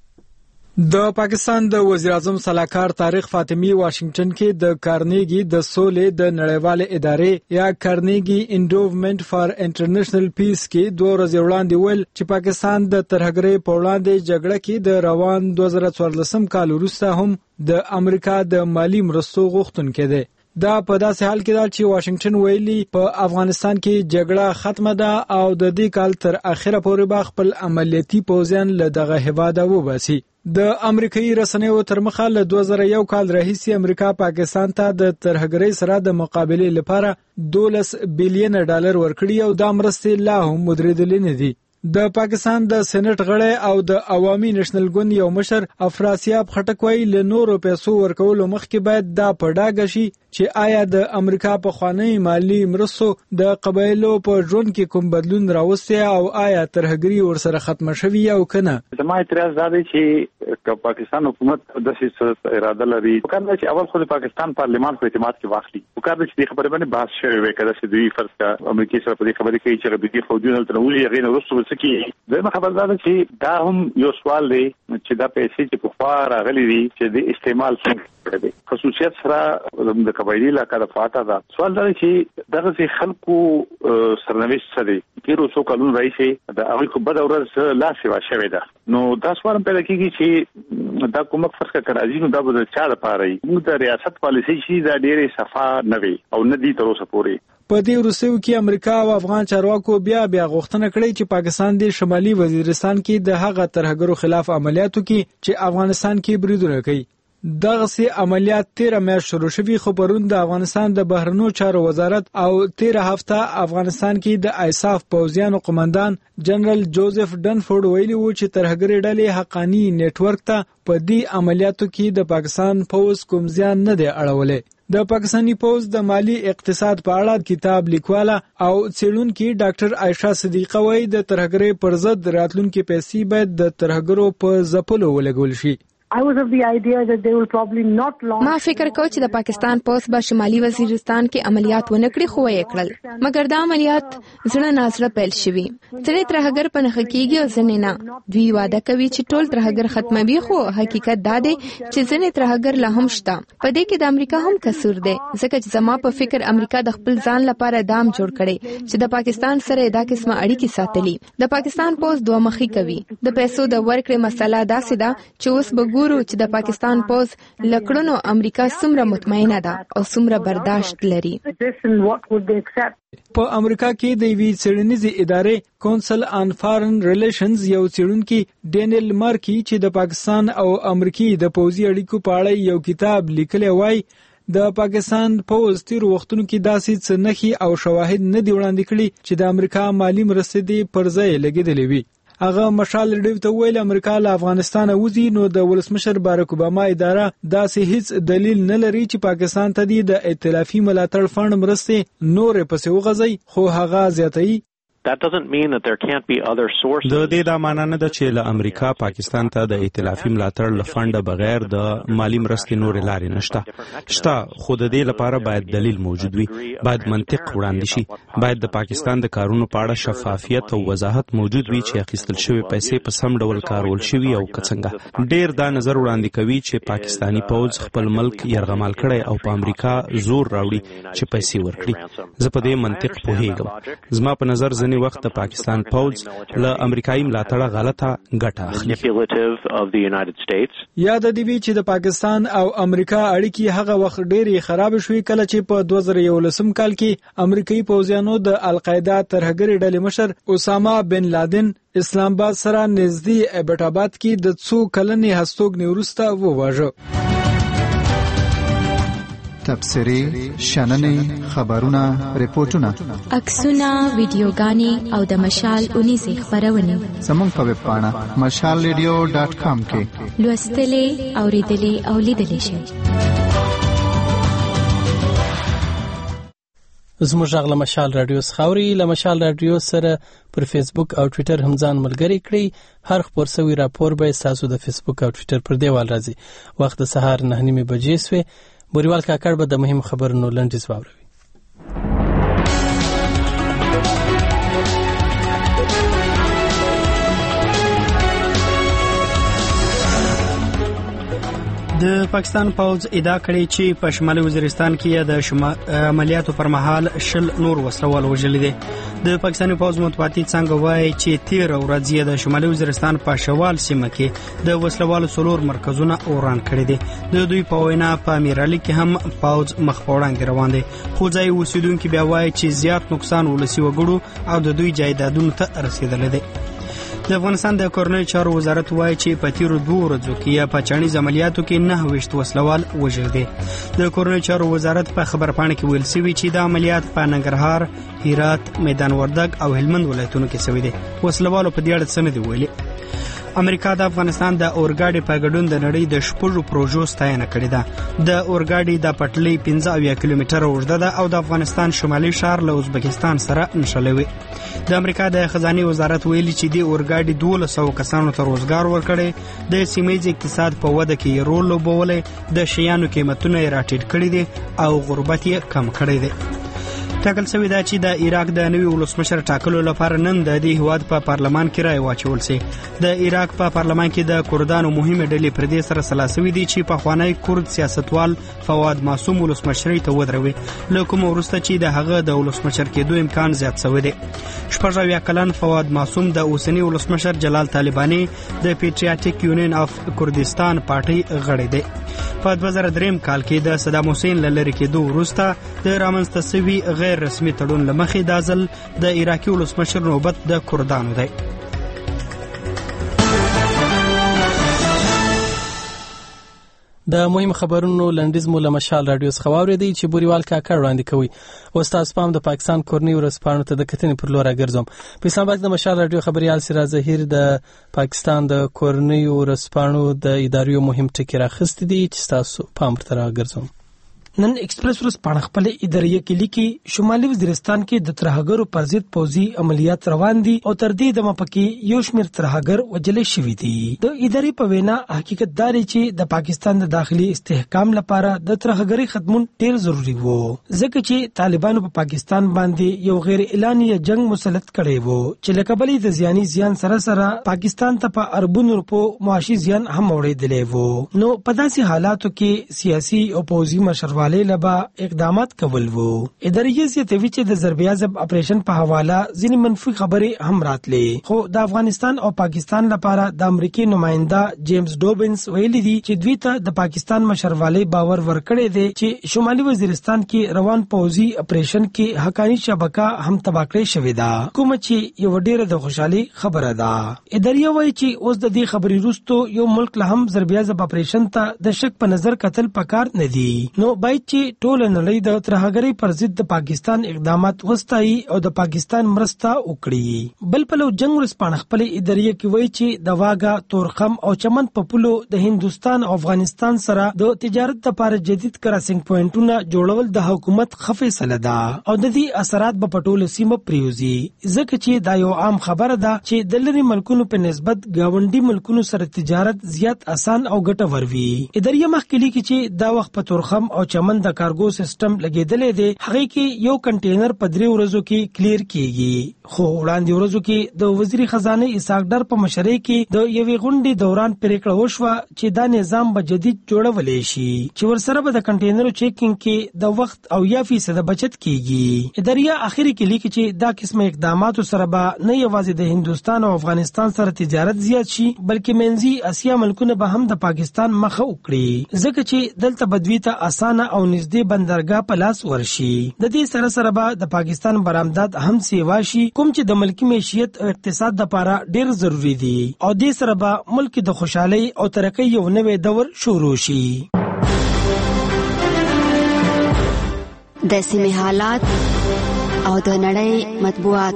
د پاکستان د وزیر اعظم صلاحکار طارق فاطمی واشنگټن کې د کارنیګي د سولې د نړیوالې ادارې یا کارنیګي انډوومنت فار انټرنیشنل پیس کې دوه ورځې وړاندې ویل چې پاکستان د ترهګرۍ په وړاندې جګړه کې د روان دوه زره څوارلسم کال وروسته هم د امریکا د مالی مرستو غوښتونکی دی. دا په داسې حال کې ده چې واشنگټن ویلي په افغانستان کې جګړه ختمه ده او د دې کال تر اخره پورې به خپل عملیاتي پوځیان له دغه هیواده وباسي. د امریکایي رسنیو تر مخه له دوه زره یو کال راهیسې امریکا پاکستان ته د ترهګرۍ سره د مقابلې لپاره دولس بلین ډالر ورکړي او دا مرستې لا هم مدریدلې نه دي. د پاکستان د سېنات غړی او د عوامي نېشنل ګوند یو مشر افراسیاب خټک وایي له نورو پیسو ورکولو مخکې باید دا په ډاګه شي چې آیا د امریکا په خوانی مالی مرستو د قبایلو په ژوند کې کوم بدلون راوستی او آیا ترهګري ورسره ختمه شوې او کنه. زما اعتراض دا دی چې پاکستان حکومت د سیاست اراده لري وکړي چې اول خو د پاکستان پارلیمان په اعتماد کې واخلي وکړي چې د خبرې باندې بحث شوی وي کله چې دوی فرض کا امریکای سره په دې خبرې کې چې د فوجونو ترولي غیر ورسره وسکی دغه خبردار چې دا هم یو سوال دی چې دا پیسې چې په خوا راغلي دي چې د استعمال څنګه دي خصوصیت سره د قبایلی علاقې د فاټا دا سوال دی چې دغه خلکو سرنوشت څه دی تیرو څو کلونو راځي د هغه کو بد اورز لا سیوا شوی ده نو دا سوال پیدا کیږي چې دا کومک فرض کا راځي نو دا به چا لپاره موږ د ریاست پالیسي شي دا ډېرې صفه نه وي او نه دي تر اوسه پورې. په دې وروستیو کې امریکا او افغان چارواکو بیا بیا غوښتنه کړې چې پاکستان د شمالي وزیرستان کې د هغه ترهګرو خلاف عملیاتو کې چې افغانستان کې بریدونه کوي. دغه سي عملیات تیره میاشت شروع شوي خو پرون د افغانستان د بهرنیو چارو وزارت او تیره هفته افغانستان کې د ایساف پوځیانو قومندان جنرال جوزف ډنفورد ویلي وو چې ترهګري ډلې حقانی نیټ ورک ته په دې عملیاتو کې د پاکستان پوځ کوم زیان نه دی اړولې. د پاکستانی پوز د مالی اقتصاد په اړه کتاب لیکواله او څېړونکي ډاکټر عائشہ صدیقه وایي د ترهګرۍ پر ضد راتلونکي پیسې باید د ترهګرو په ځپلو ولګول شي. I was of the idea that they will probably not launch. ما فکر کو چې د پاکستان پوس به شمالي وزیرستان کې عملیات ونه کړي خو یې کړل مګر دا عملیات زړه نازړه پیل شوي. ځینې ترهګر په نخ کېږي او ځینې نه. دوی وعده کوي چې ټول ترهګر ختموي خو حقیقت دا دی چې ځینې ترهګر لا هم شته. په دې کې د امریکا هم قصور دی ځکه چې زما په فکر امریکا د خپل ځان لپاره دام جوړ کړي چې د پاکستان سره دا قسمه اړیکې ساتلي. د پاکستان پوس دوه مخې کوي. د پیسو د ورکړې مسله داسې ده چې اوس به ګورو چې د پاکستان پوز لکړونو امریکا څومره مطمئنه ده او څومره برداشت لري. په امریکا کې د وی څېړنیزې ادارې کونسل آن فارن ریلیشنز یو څېړونکي ډینیل مارکی چې د پاکستان او امریکای د پوځي اړیکو په اړه یو کتاب لیکلی وای د پاکستان پوز تیر وختونو کې داسې څه نښې او شواهد نه دی وړاندې کړي چې د امریکا مالی مرستې دی پر ځای لګېدلې وي. هغه مشال ریډیو ته ویل امریکا له افغانستان وځي نو د ولسمشر بارک اوباما اداره داسې هیڅ دلیل نه لري چې پاکستان ته د ائتلافي ملاتړ فند مرستې نور پسې وغځي خو هغه زیاتوي. That doesn't mean that there can't be other sources. د دې دا معنا نه ده چې له امریکا پاکستان ته د ائتلافي ملاتړ له فنډ بغیر د مالی مرستې نور لارې نشته. شته خو د دې لپاره باید دلیل موجود وي، باید منطق وړاندې شي، باید د پاکستان د کارونو په اړه شفافیت او وضاحت موجود وي چې اخیستل شوی پیسې په سم ډول کارول شوي او کڅنګه. ډیر دا نظر وړاندې کوي چې پاکستانی پوځ خپل ملک یرغمال کړي او په امریکا زور راوړي چې پیسې ورکړي. زه په دې منطق پوهیږم. زما په نظر ځنې وخت د پاکستان پوز له امریکایي ملاتړه غلطه ګټه اخلي. یاد دی وی چې د پاکستان او امریکا اړیکې هغه وخت ډېرې خراب شوې کله چې په دوه زره یولسم کال کې امریکایي پوځیانو د القاعده ترهګري ډلې مشر اسامه بن لادن اسلام آباد سره نږدې ایبټ آباد کې د څو کلنې هستوګنې وروسته وواژه. تبصري شننې خبرونه ریپورتونه عکسونه ویډیوګانې او د مشال اونیزه خبرونه زموږ په ویب پاڼه مشال ریډیو ډاټ کام کې لوستلې اوریدلې او لیدلې شئ. زموږ غږ له مشال رادیو څخه له مشال رادیو سره پر فیسبوک او ټوئیټر هم ځان ملګری کړئ. هر خبر سوي راپور به تاسو د فیسبوک او ټوئیټر پر دیوال راځي. وخت د سهار نه نیمه بجې سوې. بوريوال کاکړ به د مهم خبرونو لنډیز واوروي. د پاکستان پوځ ادعا کړې چې په شمالي وزیرستان کې د عملیاتو پر مهال شل نور وسلوال وژل دي. د پاکستاني پوځ مطبوعاتي څنګه وایي چې تیر ورځ د شمالي وزیرستان په شوال سیمه کې د وسلوالو څلور مرکزونه اوران کړي دي. د دوی په وینا په امیرعلي کې هم پوځ مخ په وړاندې روان دي. خو ځای اوسیدونکو بیا وایي چې زیات نقصان ولسی وګړو او د دوی جایدادونو ته رسیدل دي. د افغانستان د کورنۍ چارو وزارت وایي چې په تیرو دوه ورځو کې یا په چانیز عملیاتو کې نه وشت وسلوال وژل دي. د کورنۍ چارو وزارت په خبرپاڼه کې ویل شوی چې د عملیات په ننګرهار، هرات، میدان وردګ او هلمند ولایتونو کې شوی دي. وسلوالو په دې اړه څه نه دی ویلي. امریکا د افغانستان د اورګاډي په ګډون د نړۍ د شپږو پروژو ستاینه کړې ده. د اورګاډي د پټلۍ پنځه اویا کیلومتره اوږده ده او د افغانستان شمالي ښار له ازبکستان سره نښلوي. د امریکا د خزانه وزارت ویلي چې د اورګاډي دولس سوه کسانو ته روزګار ورکړي، د سیمې اقتصاد په وده کې رول لوبولې، د شیانو قیمتونه راټیټ کړي دي او غربت یې کم کړی دی. ټاکل شوی دا چې د عراق د نوي ولسمشر ټاکلو لپاره نن د دې هیواد په پارلمان کې رای واچول شي. د عراق په پارلمان کې د کردانو مهمه ډلې پر دې سره سلاسوي دي چې په خوانی کرد سیاستوال فواد معصوم ولسمشرۍ ته ودروي، له کوم وروسته چې د هغه د ولسمشر کېدو امکان زیات شوی دی. شپږ اویا کلن فواد معصوم د اوسنی ولسمشر جلال طالبانی د پیټریاټیک یونین اف کردستان پارټۍ غړی دی. په دوه زره درې کال کې د صدام حسین لری کېدو وروسته د رامنځته شوي غیر رسمي تړون لمخې د ځل د عراقي ولسمشر نوبت د کردانو دی. د مهم خبرونو لنډیز مو له مشال رادیو څخه واورېدی چې بوريوال کاکړ وړاندې کوي. استاد سپام د پاکستان کورنۍ ورسپانو ته د کتنې پر لور راګرځم. په اسلام آباد د مشال رادیو خبريال سراج ظهیر د پاکستان د کورنۍ ورسپانو د ادارو مهم ټکی راخستې دي چې تاسو پام ورته راګرځم. نن ایکسپریس ورځ پاڼه خپل ادارې کې لیکي شمالي وزیرستان کې د ترهګرو پر ضد پوځي عملیات روان دي او تر دې دمه پکې یو شمېر ترهګر وجل شوي دي. د ادارې په وینا حقیقت دا دی چې د پاکستان د داخلي استحکام لپاره د ترهګرۍ ختمون ډیر ضروری وو، ځکه چې طالبانو په پاکستان باندې یو غیر اعلاني جنگ مسلط کړی وو چې له کبلې د زیانی زیان سره سره پاکستان ته په اربونو روپو معاشي زیان هم وړېدلی وو. نو په داسې حالاتو کې سیاسي او پوځي مشروا لبا اقدامات کول وو. ادارې زیاتوي چې د ضربیازب اپریشن په حواله ځینې منفي خبرې هم راتلې، خو د افغانستان او پاکستان لپاره د امریکای نماینده جیمز ډوبنس ویلي دي چې دوی ته د پاکستان مشرواله باور ورکړی دی چې شمالي وزیرستان کې روان پوځي اپریشن کې حقانی شبکه هم تباه کړې شوې ده، کوم چې یو ډیره د خوشحالي خبره ده. ادارې وایي چې اوس د دې خبرې وروسته یو ملک له هم ضربیازب اپریشن ته د شک په نظر کتل پکار نه دي. نو باید چې ټول نړۍ د ترهګرۍ پر ضد د پاکستان اقدامات وستایي او د پاکستان مرسته وکړي. بل په لو جنگ ورسپانه خپل ادارې کې وایي چې د واګا، تورخم او چمن په پولو د هندستان او افغانستان سره د تجارت لپاره جدید کراسینګ پوینټونه جوړول د حکومت خفیصله ده او د دې اثرات په پټول سیمه پریوزي، ځکه چې دا یو عام خبره ده چې د لری ملکونو په نسبت گاونډي ملکونو سره تجارت زیات آسان او ګټور وي. ادارې مخکلي کې چې دا وخت په تورخم او چمن د کارګو سیستم لګیدلې دی، هغه کې یو کنټینر په درې ورځو کې کلیر کیږي. خو وړاندې ورځو کې د وزیر خزانه اسحاق ډار په مشرۍ کې د یوې غونډې دوران پریکړه وشوه چې دا نظام به جدید جوړولې شي چې ورسره به د کنټینرو چیکینګ کې د وخت او یا فیصد بچت کیږي. ادارې اخر کې لیکي چې دا قسمه اقداماتو سره به نه یوازې د هندستان او افغانستان سره تجارت زیات شي بلکې منځي اسیا ملکونه به هم د پاکستان مخه وکړي، ځکه چې دلته بدوی ته اسانه او نږدې بندرګاه په لاس ورشي. د دې سره سره به د پاکستان برآمدات هم سیوا شي، کوم چې د ملکی معیشت او اقتصاد لپاره ډیر ضروری دي او دې سره به ملک د خوشحالي او ترقۍ یو نوې دور شروع شي. د سیمې حالات او د نړۍ مطبوعات.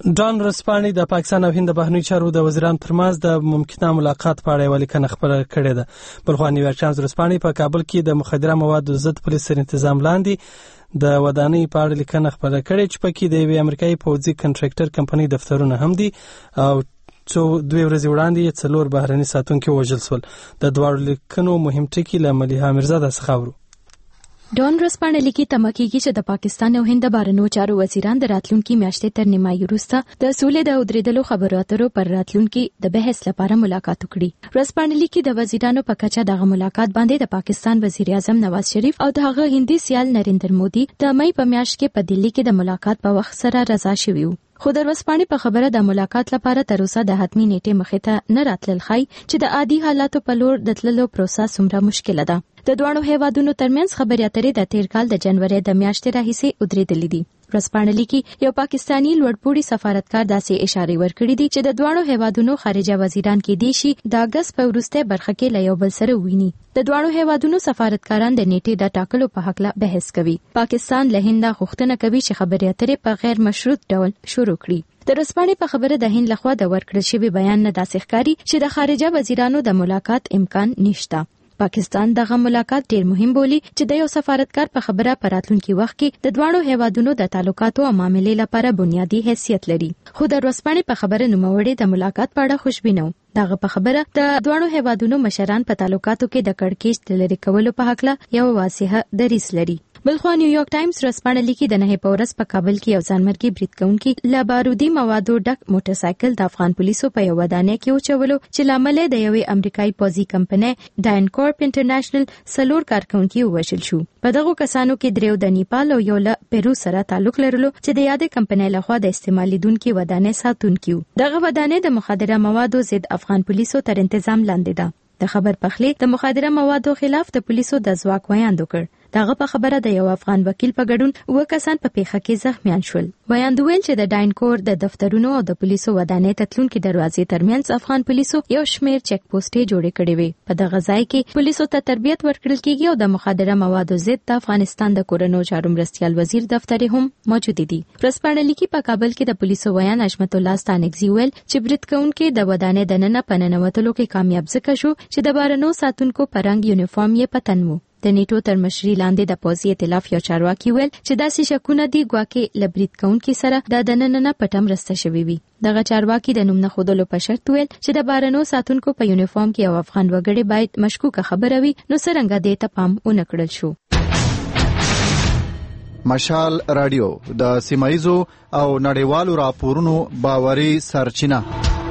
ډان رسپاني د پاکستان او هند د بهرنیو چارو د وزیرانو ترمنځ د ممکنه ملاقات په اړه یوه لیکنه خپره کړې ده. بلخوا نیویارک ټایمز رسپاني په کابل کې د مخدره موادو ضد پولیس تر انتظام لاندې د ودانۍ په اړه لیکنه خپره کړې چې پکې د یوې امریکایي پوځي کنټراکټر کمپنۍ دفترونه هم دي او څو دوه ورځې وړاندې څلور بهرني ساتونکي وژل شول. د دواړو لیکنو مهم ټکي له ملیحه میرزاده څخه اورو. ډان رسپانه لیکي تمه کېږي چې د پاکستان او هند بهرنیو چارو وزیران د راتلونکي میاشتې تر نیمایي وروسته د سولې د ودرېدلو خبرو اترو پر راتلونکي د بحث لپاره ملاقات وکړي. رسپانه لیکي د وزیرانو په کچه دغه ملاقات باندې د پاکستان وزیر اعظم نواز شریف او د هغه هندي سیال نریندر مودي د مئی په میاشت کې په دلی کې د ملاقات په وخت سره رضا شوي وو. خو د رسپاني په خبره د ملاقات لپاره تر اوسه د حتمی نیټه مخې ته نه راتلل خای چې د عادي حالاتو په لور د تللو پروسه څومره مشکله ده. د دوه هیوادونو ترمنځ خبرې اترې د تیر کال د جنوري د میاشتې راهیسې ودرېدلې دي. رسپانه لیکي یو پاکستانی لوړپوړي سفارتکار داسې اشاره ورکړې دي چې د دوه هیوادونو خارجه وزیران کې دي شي د اگست په وروسته برخه کې له یو بل سره ویني. د دوه هیوادونو سفارتکاران د نیټې د ټاکلو په حق له بحث کوي. پاکستان له هند غوښتنه کوي چې خبرې اترې په غیر مشروط ډول شروع کړي. د رسپانې په خبره د هند لخوا د ورکړل شوی بیان نه داسې ښکاري چې د خارجه وزیرانو د ملاقات امکان نشته. پاکستان دغه ملاقات ډیر مهم بولي چې د یو سفارتکار په خبره په راتلونکي وخت کې د دوه هیوادونو د تعلقاتو او معاملې لپاره بنیادی حیثیت لري. خو د رسپانې په خبره نوموړي د ملاقات په اړه خوشبینه و. دغه په خبره د دوه هیوادونو مشران په تعلقاتو کې د کړکېچ لري کولو په حق له یو واضحه دریځ لري. بلخوا نیویارک ټایمز رسپانه لیکي د نه په ورځ په کابل کې یو ځانمرګي برید کوونکي له بارودي موادو ډک موټر سایکل د افغان پولیسو په یو ودانۍ کې وچولو چې لامل د یوې امریکایي پوځي کمپنۍ ډاینکورپ انټرنیشنل سلور کارکونکي ووژل شو. په دغه کسانو کې دریو د نیپال او یو له پیرو سره تعلق لرلو چې د یادې کمپنۍ لخوا د استعمالیدونکو ودانۍ ساتونکي وو. دغه ودانۍ د مخدره موادو ضد افغان پولیسو تر انتظام لاندې ده. د خبر پخلی د مخدره موادو خلاف د پولیسو د ځواک ویاند وکړ. دغه په خبره د یو افغان وکیل په ګډون و کسان په پیښه کې زخمیان شول. ویاند ویل چې د ډاینکور د دفترونو او د پولیسو ودانۍ تتلونکو دروازې ترمنځ افغان پولیسو یو شمیر چک پوسټې جوړې کړې وي. په دغه ځای کې پولیسو ته تربیت ورکړل کیږي او د مخدره موادو ضد د افغانستان د کورونو چارو مرستيال وزیر دفتر هم موجود دي. رسپانه لیکي په کابل کې د پولیسو ویان حشمت الله ستانکزي ویل چې برید کوونکي د ودانۍ د نننه په ننوتلو کې کامیاب ځکه شو چې د بارنو ساتونکو پرنګ یونیفارم یې پتن وو. د نیټو تر مشري لاندې د پوځي ائتلاف یو چارواکي ویل چې داسې شکونه دي ګواکې لبرید کوونکي سره د دنننه پټم رسته شوی وي. دغه چارواکي د نوم نه خودلو په شرط ویل چې د بارنو ساتونکو په یونیفارم کې یو افغان وګړي باید مشکوکه خبره وي نو څرنګه دې ته پام ونه کړل شو. مشال رادیو د سیمایزو او نړیوالو راپورونو باوري سرچینه.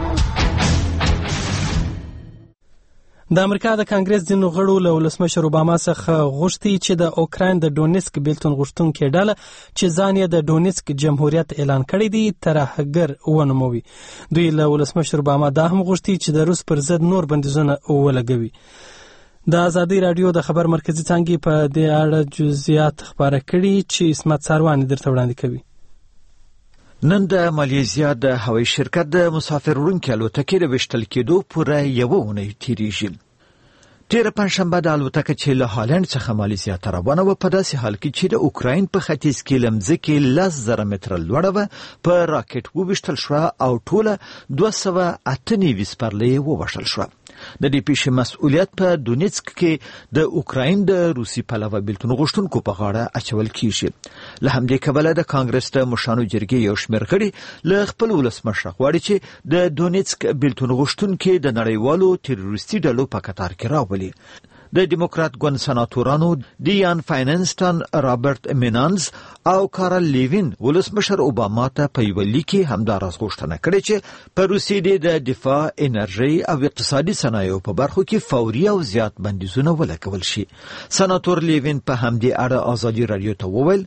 د امریکا د کانګرس ځینو غړو له ولسمشر اوباما څخه غوښتي چې د اوکراین د ډونیسک بیلتون غوښتونکو ډله چې ځان یې د ډونیسک جمهوریت اعلان کړی دی ترهګر ونوموي. دوی له ولسمشر اوباما دا هم غوښتي چې د روس پر ضد نور بندیزونه ولګوي. د ازادي رادیو د خبر مرکزی څانګې په دې اړه جزئیات خبره کړي چې اسمت ساروان درته وړاندې کوي. نن د مالیزیا د هوایي شرکت د مسافر وړونکو الوتکې د وشتل کېدو پوره یوه اونۍ تیریږي. تیره پنجشنبه د الوتکه چې له هالند څخه مالیزیا ته روانه وه په داسې حال کې چې د اوکراین په ختیځ کې له مځکې لس زره متره لوړه وه په راکټ وویشتل شوه او ټوله دوه سوه اته نوي سپرلۍ ووژل شوه. د دې پیښې مسؤلیت په دونیتسک کې د اوکراین د روسي پلوه بیلتون غوښتونکو په غاړه اچول کیږي. له همدې کبله د کانګرس د مشرانو جرګې یو شمېر غړي له خپل ولسمشر غواړي چې د دونیتسک بیلتون غوښتونکي د نړیوالو تروریستي ډلو په کتار کې راولي. د دیموکرات ګوند سناتورانو دیان فاینانسټن، رابرټ مینانز او کارل لیوین ولسمشر اوباما ته په یو لیک کې همداراز غوښتنه کړې چې په روسیې د دفاع، انرژي او اقتصادي صنایعو په برخو کې فوري او زیات بندیزونه ولګول شي. سناتور لیوین په همدې اړه ازادي رادیو ته وویل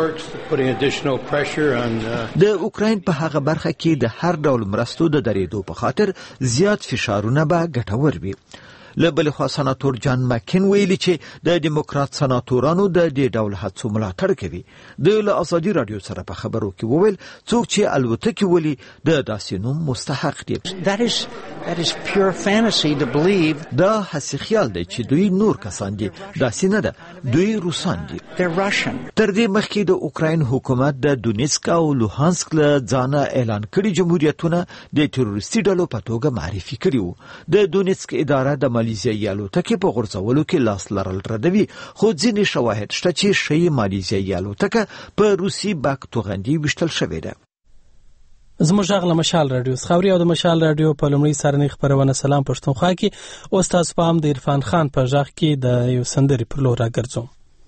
د اوکراین په هغه برخه کې د هر ډول مرستو د درېدو په خاطر زیات فشارونه به ګټور وي. له بل خوا سناتور جان ماکین ویلي چې د دیموکرات سناتورانو د دې ډول هڅو ملاتړ کوي. د له ازادي رادیو سره په خبرو کې وویل څوک چې الوتکې ولي د داسې نوم مستحق دي. That is that is pure fantasy to believe. دا هسې خیال دی چې دوی نور کسان دي، داسې نه ده، دوی روسان دي. They're Russian. تر دې مخکې د اوکراین حکومت د دونیسک او لوهانسک له ځانه اعلان کړي جمهوریتونه د تروریستي ډلو په توګه معرفي کړي وو. د دونیسک اداره د مالیزیایي الوتکې په غورځولو کې لاس لرل ردوي، خو ځینې شواهد شته چې ښیي مالیزیایي الوتکه په روسي باک توغندي ویشتل شوې ده. زموږ غږ له مشال رادیو خاوري او د مشال رادیو په لومړي سرنۍ خبرونه سلام پښتونخوا کې او تاسو په هم د عرفان خان په غږ کې د یو سندري پر لور راګرځوم.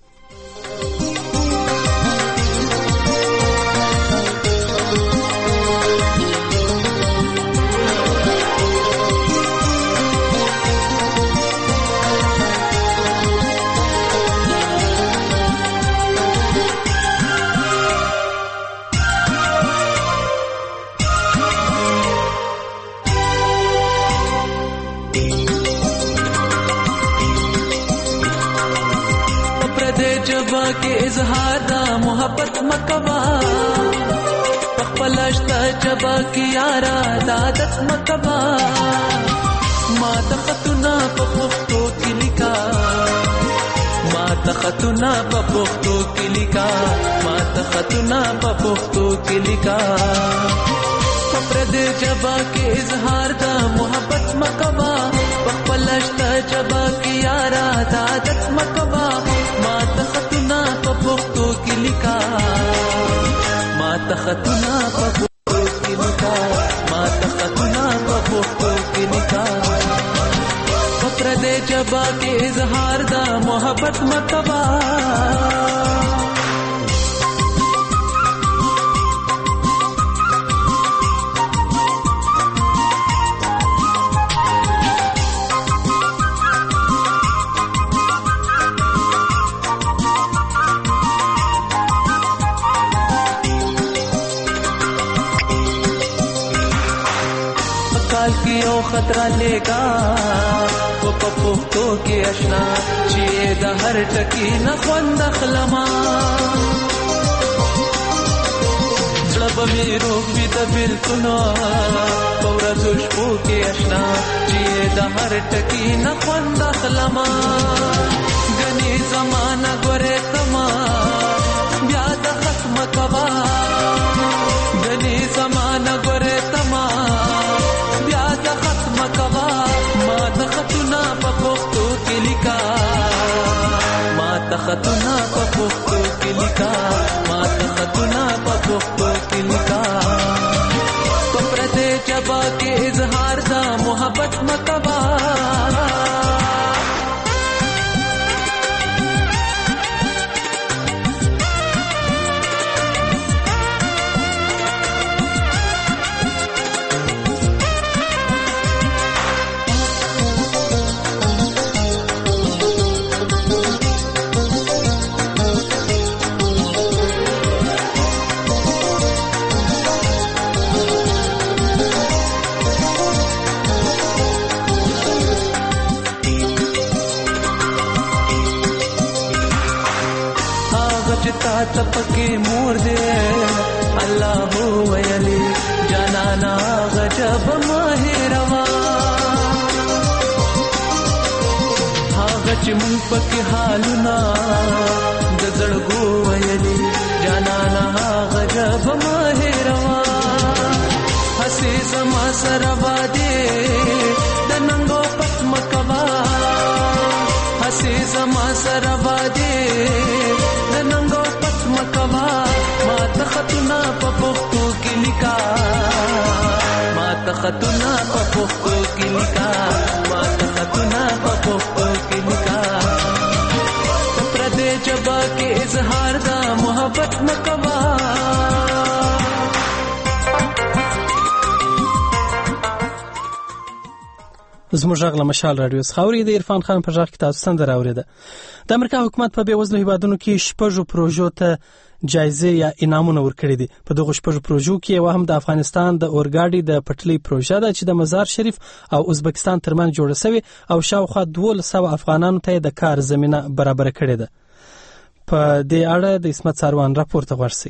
के इजहार दा मोहब्बत मकबा पखपलश्ता जबा की यारा दादत मकबा ما تختنا پختو کې لیکا ما تختنا پختو کې لیکا ما تختنا پختو کې لیکا پر دې جبا کې اظهار دا محبت مکبا پخپلشتا جبا کې یارا عادت مکبا ما تختنا پختو کې لیکا ما تختنا پختو کې لیکا ما تختنا پختو کې لیکا پر دې جبا کې اظهار دا محبت مکبا او خطر لګا په پښتو کې آشنا چې د هر ټکی نه خوند خلما ځلب مې روح وي د بالکل پورز شپو کې آشنا چې د هر ټکی نه خوند خلما غني زمانہ ګره تما بیا د ختم کوا غني زمانہ ګره تما مکوا ما تختنا پختو کې لیکا ما تختنا پختو کې لیکا ما تختنا پختو کې لیکا پرته جبا کې اظهار دا محبت مکوا تپکے مور دے اللہ ویلی جانانا غجب ماہروا هاغچ من پک حالنا دزړګو ویلی جانانا غجب ماهروا حسی زما سروا دے دننګو پت مکوا حسی زما سروا دے دننګو مکوا ما تختنا پختو کې لیکا ما تختنا پختو کې لیکا ما تختنا پختو کې لیکا پر دې جبا کې اظهار دا محبت مکوا زموږ غږ له مشال رادیو څخه اوري. د عرفان خان په غږ کې تاسو سندره اوریده. د امریکا حکومت په بیوزلو هیوادونو کې شپږو پروژو ته جایزه یا انعامونه ورکړي دي. په دغه شپږو پروژو کې یو هم د افغانستان د اورګاډي د پټلۍ پروژه ده چې د مزار شریف او ازبکستان ترمنځ جوړه شوې او شاوخوا دولس سوه افغانانو ته د کار زمينه برابر کړې ده. په دې اړه د اسمت ساروان راپورته ورسي.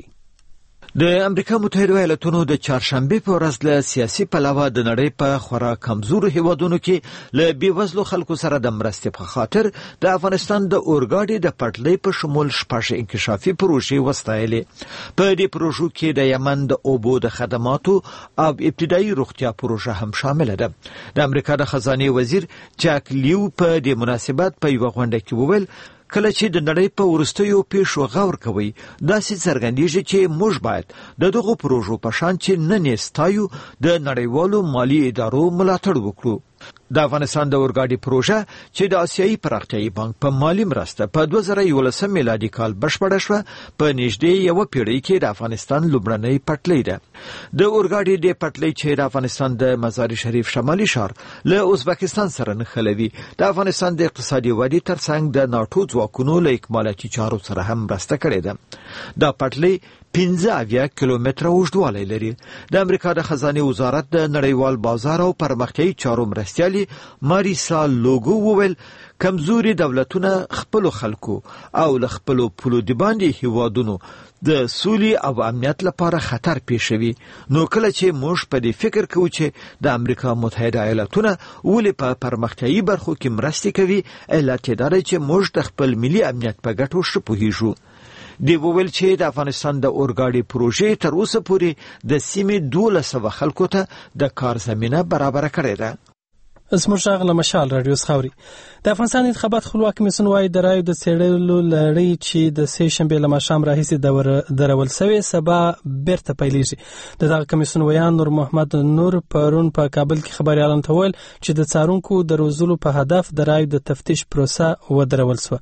د امریکا متحده ایالاتونو د چهارشنبه په ورځ له سیاسي پلوه د نړۍ په خورا کمزورو هیوادونو کې له بیوزلو خلکو سره د مرستې په خاطر د افغانستان د اورګاډي د پټلۍ په شمول شپږ انکشافي پروژې وستایلې. په دې پروژو کې د یمن د اوبو د خدماتو او ابتدایي روغتیا پروژه هم شامل ده. د امریکا د خزانه وزیر چاک لیو په دې مناسبت په یو غونډه کې وویل کله چې د نړۍ په ورستیو پیښو غور کوي داسې څرګندېږي چې موږ باید د دغو پروژو په شان چې نه نستایو د نړیوالو مالی ادارو ملاتړ وکړو. د افغانستان د اورګاډي پروژه چې د آسیایي پراختیایي بانک په مالی مرسته په دوه زره یولسم میلادي کال بشپړه شوه په نږدې یوه پیړۍ کې د افغانستان لومړنۍ پټلۍ ده. د اورګاډي د پټلۍ چې د افغانستان د مزار شریف شمالي ښار له ازبکستان سره نښلوي د افغانستان د اقتصادي ودې ترڅنګ د ناټو ځواکونو له اکمالاتي چارو سره هم مرسته کړې ده. دا پټلۍ پنځه اویا کیلومتره اوږدوالی لري. د امریکا د خزانه وزارت د نړیوال بازار او پرمختیایي چارو مرستیالي ماریسا لوګو وویل کمزوري دولتونه خپل خلکو او له خپل پولو د باندې هیوادونو د سولې او امنیت لپاره خطر پیښوي. نو کله چې موږ په دې فکر کوو چې د امریکا متحده ایالاتونه ولې په پرمختیایي برخو کې مرستې کوي علت یې دا دی چې موږ د خپل ملي امنیت په ګټو ښه پوهیږو. دی وویل چې د افغانستان د اورګاډي پروژې تر اوسه پورې د سیمې دولس سوه خلکو ته د کار زمینه برابر کړې ده. زموږ غږ له مشال رادیو څخه اوري. د افغانستان انتخابات خپلواک کمیسیون وايي د رایو د څېړلو لړۍ چې د سې شنبې له ماښام راهیسې درول سوې سبا بیرته پیلېږي. د دغه کمیسیون ویان نور محمد نور پرون په کابل کې خبريالانو ته وویل چې د څارونکو د روزلو په هدف د رایو د تفتیش پروسه ودرول سوه.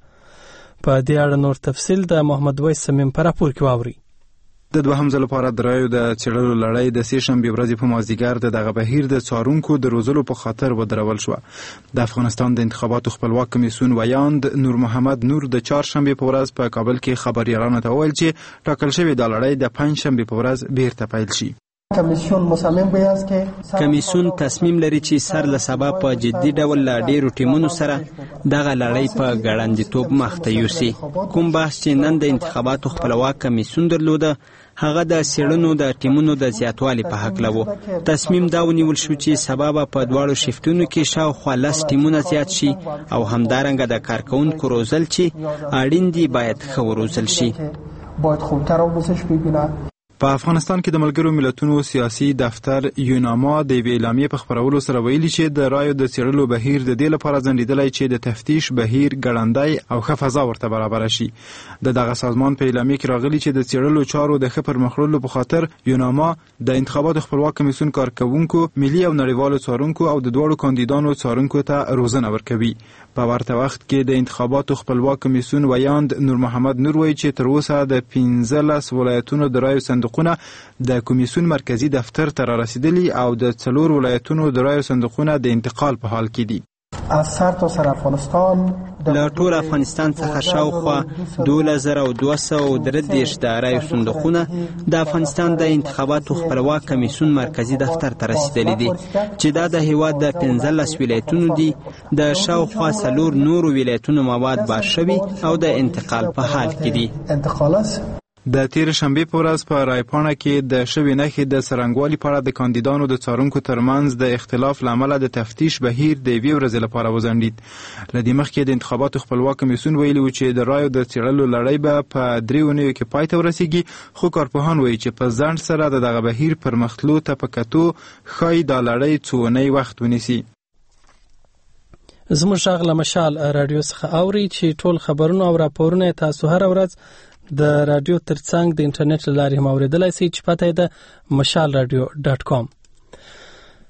په دې اړه نور تفصیل د محمد ویس سمیم په راپور کې واوري. د دوهم ځل لپاره د رایو د څېړلو لړۍ د سې شنبې ورځې په مازدیګر د دغه بهیر د څارونکو د روزلو په خاطر ودرول شوه. د افغانستان د انتخاباتو خپلواک کمیسیون ویاند نور محمد نور د چهارشنبې په ورځ په کابل کې خبريالانو ته وویل چې ټاکل شوې د لړۍ د پنجشنبې په ورځ بیرته پیل شي. کمیسیون مصمم بیاست که کمیسیون تصمیم لري چې سر له سبا په جدي ډول له ډیرو ټیمونو سره دغه لړۍ په ګړندیتوب مخته یوسي. کوم بحث چې نن د انتخاباتو خپلواک کمیسیون درلوده هغه د سیړنو د ټیمونو د زیاتوالي په حق لوي. تصمیم دا ونیول شو چې سبب په دواړو شیفتونو کې شاوخوا لس ټیمونه زیات شي او همدارنګه د کارکونکو روزل چې اړین دي باید ښه وروزل شي. باید خوبتر آموزش ببینن. په افغانستان کې د ملګرو ملتونو سیاسي دفتر یوناما د یوې اعلامیې په خپرولو سره ویلي چې د رایو د څېړلو بهیر د دې لپاره ځنډېدلی چې د تفتیش بهیر ګړندی او ښه فضا ورته برابره شي. د دغه سازمان په اعلامیې کې راغلي چې د څېړلو چارو د ښه پرمخ وړلو په خاطر یوناما د انتخاباتو خپلواک کمیسیون کارکوونکو ملي او نړیوالو څارونکو او د دواړو کاندیدانو څارونکو ته روزنه ورکوي. په ورته وخت کې د انتخاباتو خپلواک کمیسیون ویاند نور محمد نور وایي چې تر اوسه د پنځلس ولایتونو د رایو صندوقونه د کمیسیون مرکزی دفتر ته رسیدلي او د څلور ولایتونو د رایو صندوقونه د انتقال په حال کې دي. از سر تا سر افغانستان له ټول افغانستان څخه شاوخوا دوه زره دوه سوه درې دېرش د رایو صندوقونه د افغانستان د انتخاباتو خپلواک کمیسیون مرکزی دفتر ته رسیدلي دي چې دا د هیواد د پنځلس ولایتونو دي. د شاوخوا څلور نورو ولایتونو مواد بار شوي او د انتقال په حال کې دي. د تیر شنبې په ورځ په رایپاڼه کې د شوې نښې د څرنګوالي په اړه د کاندیدانو د څارونکو ترمنځ د اختلاف له امله د تفتیش بهیر د یوې ورځې لپاره وځنډېد. له دې مخکې د انتخاباتو خپلواک کمیسیون ویلي و چې د رایو د څېړلو لړۍ به په درې اونیو کې پای ته ورسیږي، خو کارپوهان وایي چې په ځنډ سره د دغه بهیر پرمختلو ته په کتو ښایي دا لړۍ څو اونۍ وخت ونیسي. زموږ غږ له مشال رادیو څخه اوري چې ټول خبرونه او راپورونه تاسو هر ورځ د رادیو ترڅنګ د انټرنیټ لارې هم اوریدلای شئ چې پته یې د مشال رادیو ډاټ کام.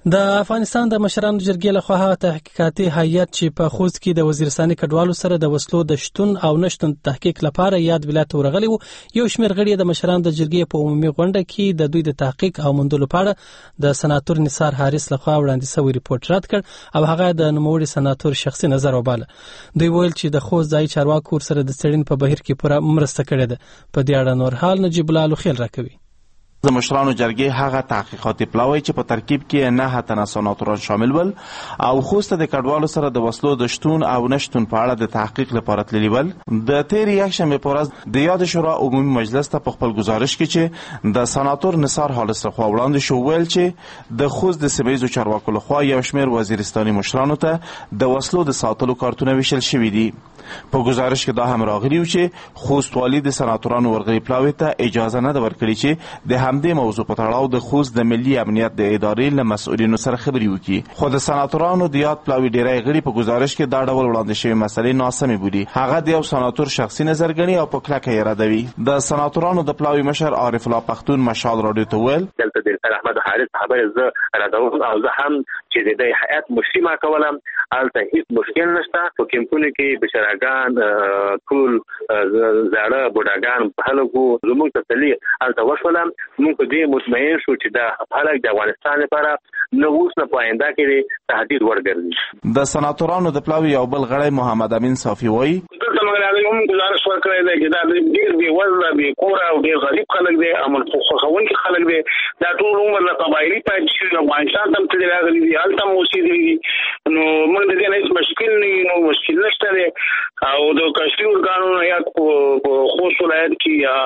د افغانستان د مشرانو جرګې لخوا هغه تحقیقاتي هیئت چې په خوست کې د وزیرستاني کډوالو سره د وسلو د شتون او نشتون تحقیق لپاره یاد ولایت ورغلی وو، یو شمېر غړي د مشرانو د جرګې په عمومي غونډه کې د دوی د تحقیق او موندلو په اړه د سناتور نثار حارث لخوا وړاندې شوی ریپورت رد کړ او هغه د نوموړي سناتور شخصي نظر وباله. دوی ویل چې د خوست ځای چارواکو سره د څېړنې په بهیر کې پوره مرسته کړې ده. په دې اړه نور حال نجیب الله لوخیل راکوي. د مشرانو جرګې هغه تحقیقاتي پلاوی چې په ترکیب کې نه تنه سناتوران شامل ول او خوست د کډوالو سره د وسلو د شتون او نشتون په اړه د تحقیق لپاره تللی ول. د تیر یکشنبه په ورځ د یاد شورا عمومي مجلس ته په خپل گزارش کې چې د سناتور نثار حارث لخوا وړاندې شو ویل چې د خوست د سیمه چارواکو لخوا یو شمېر وزیرستاني مشرانو ته د وسلو د ساتلو کارتونه ویشل شوي دي. په گزارش کې دا هم راغلی و چې خوست والی د سناتورانو ورغلي پلاوی ته اجازه نه ده ورکړې چې د همدې موضوع په تړاو د خوست د ملي امنیت د ادارې له مسؤلینو سره خبرې وکړي. خو د سناتورانو د یاد پلاوی ډیری غړي په گزارش کې دا ډول وړاندې شوې مسلې ناسمې بولي. هغه د یو سناتور شخصي نظر ګڼي او په کلکه یې ردوي. د سناتورانو د پلاوی مشر عارف الله پښتون مشال راډیو ته ویل دلته د سر احمد حارث خبره زه ردوم او زه هم چې د دې حیات مشري ما کولم الته هیڅ مشکل نشته. په کمپونو کې بشراګان ټول زاړه بوډاګان په هلکو زموږ تسلي الته وشولم. موږ په دې مطمئن شو چې دا هلک د افغانستان لپاره نه اوس نه په آینده کې تهدید ورګرځي. د سناتورانو د پلاوی یو بل غړی محمد امین صافي وایي دلته موږ هم گزارش ورکړی دی چې دا ډېر بې وزله بې کوره او ډېر غریب خلک دی، امن خوښونکي خلک دی. دا ټول عمر له قبایلي پاتې شوي افغانستان ته هم تللي راغلي دي، هلته هم اوسېدلي دي. نو موږ د دې نه هېڅ مشکل نه وي، نو مشکل نشته دی. او د کشفي ارګانونو یا په خوست ولایت کې یا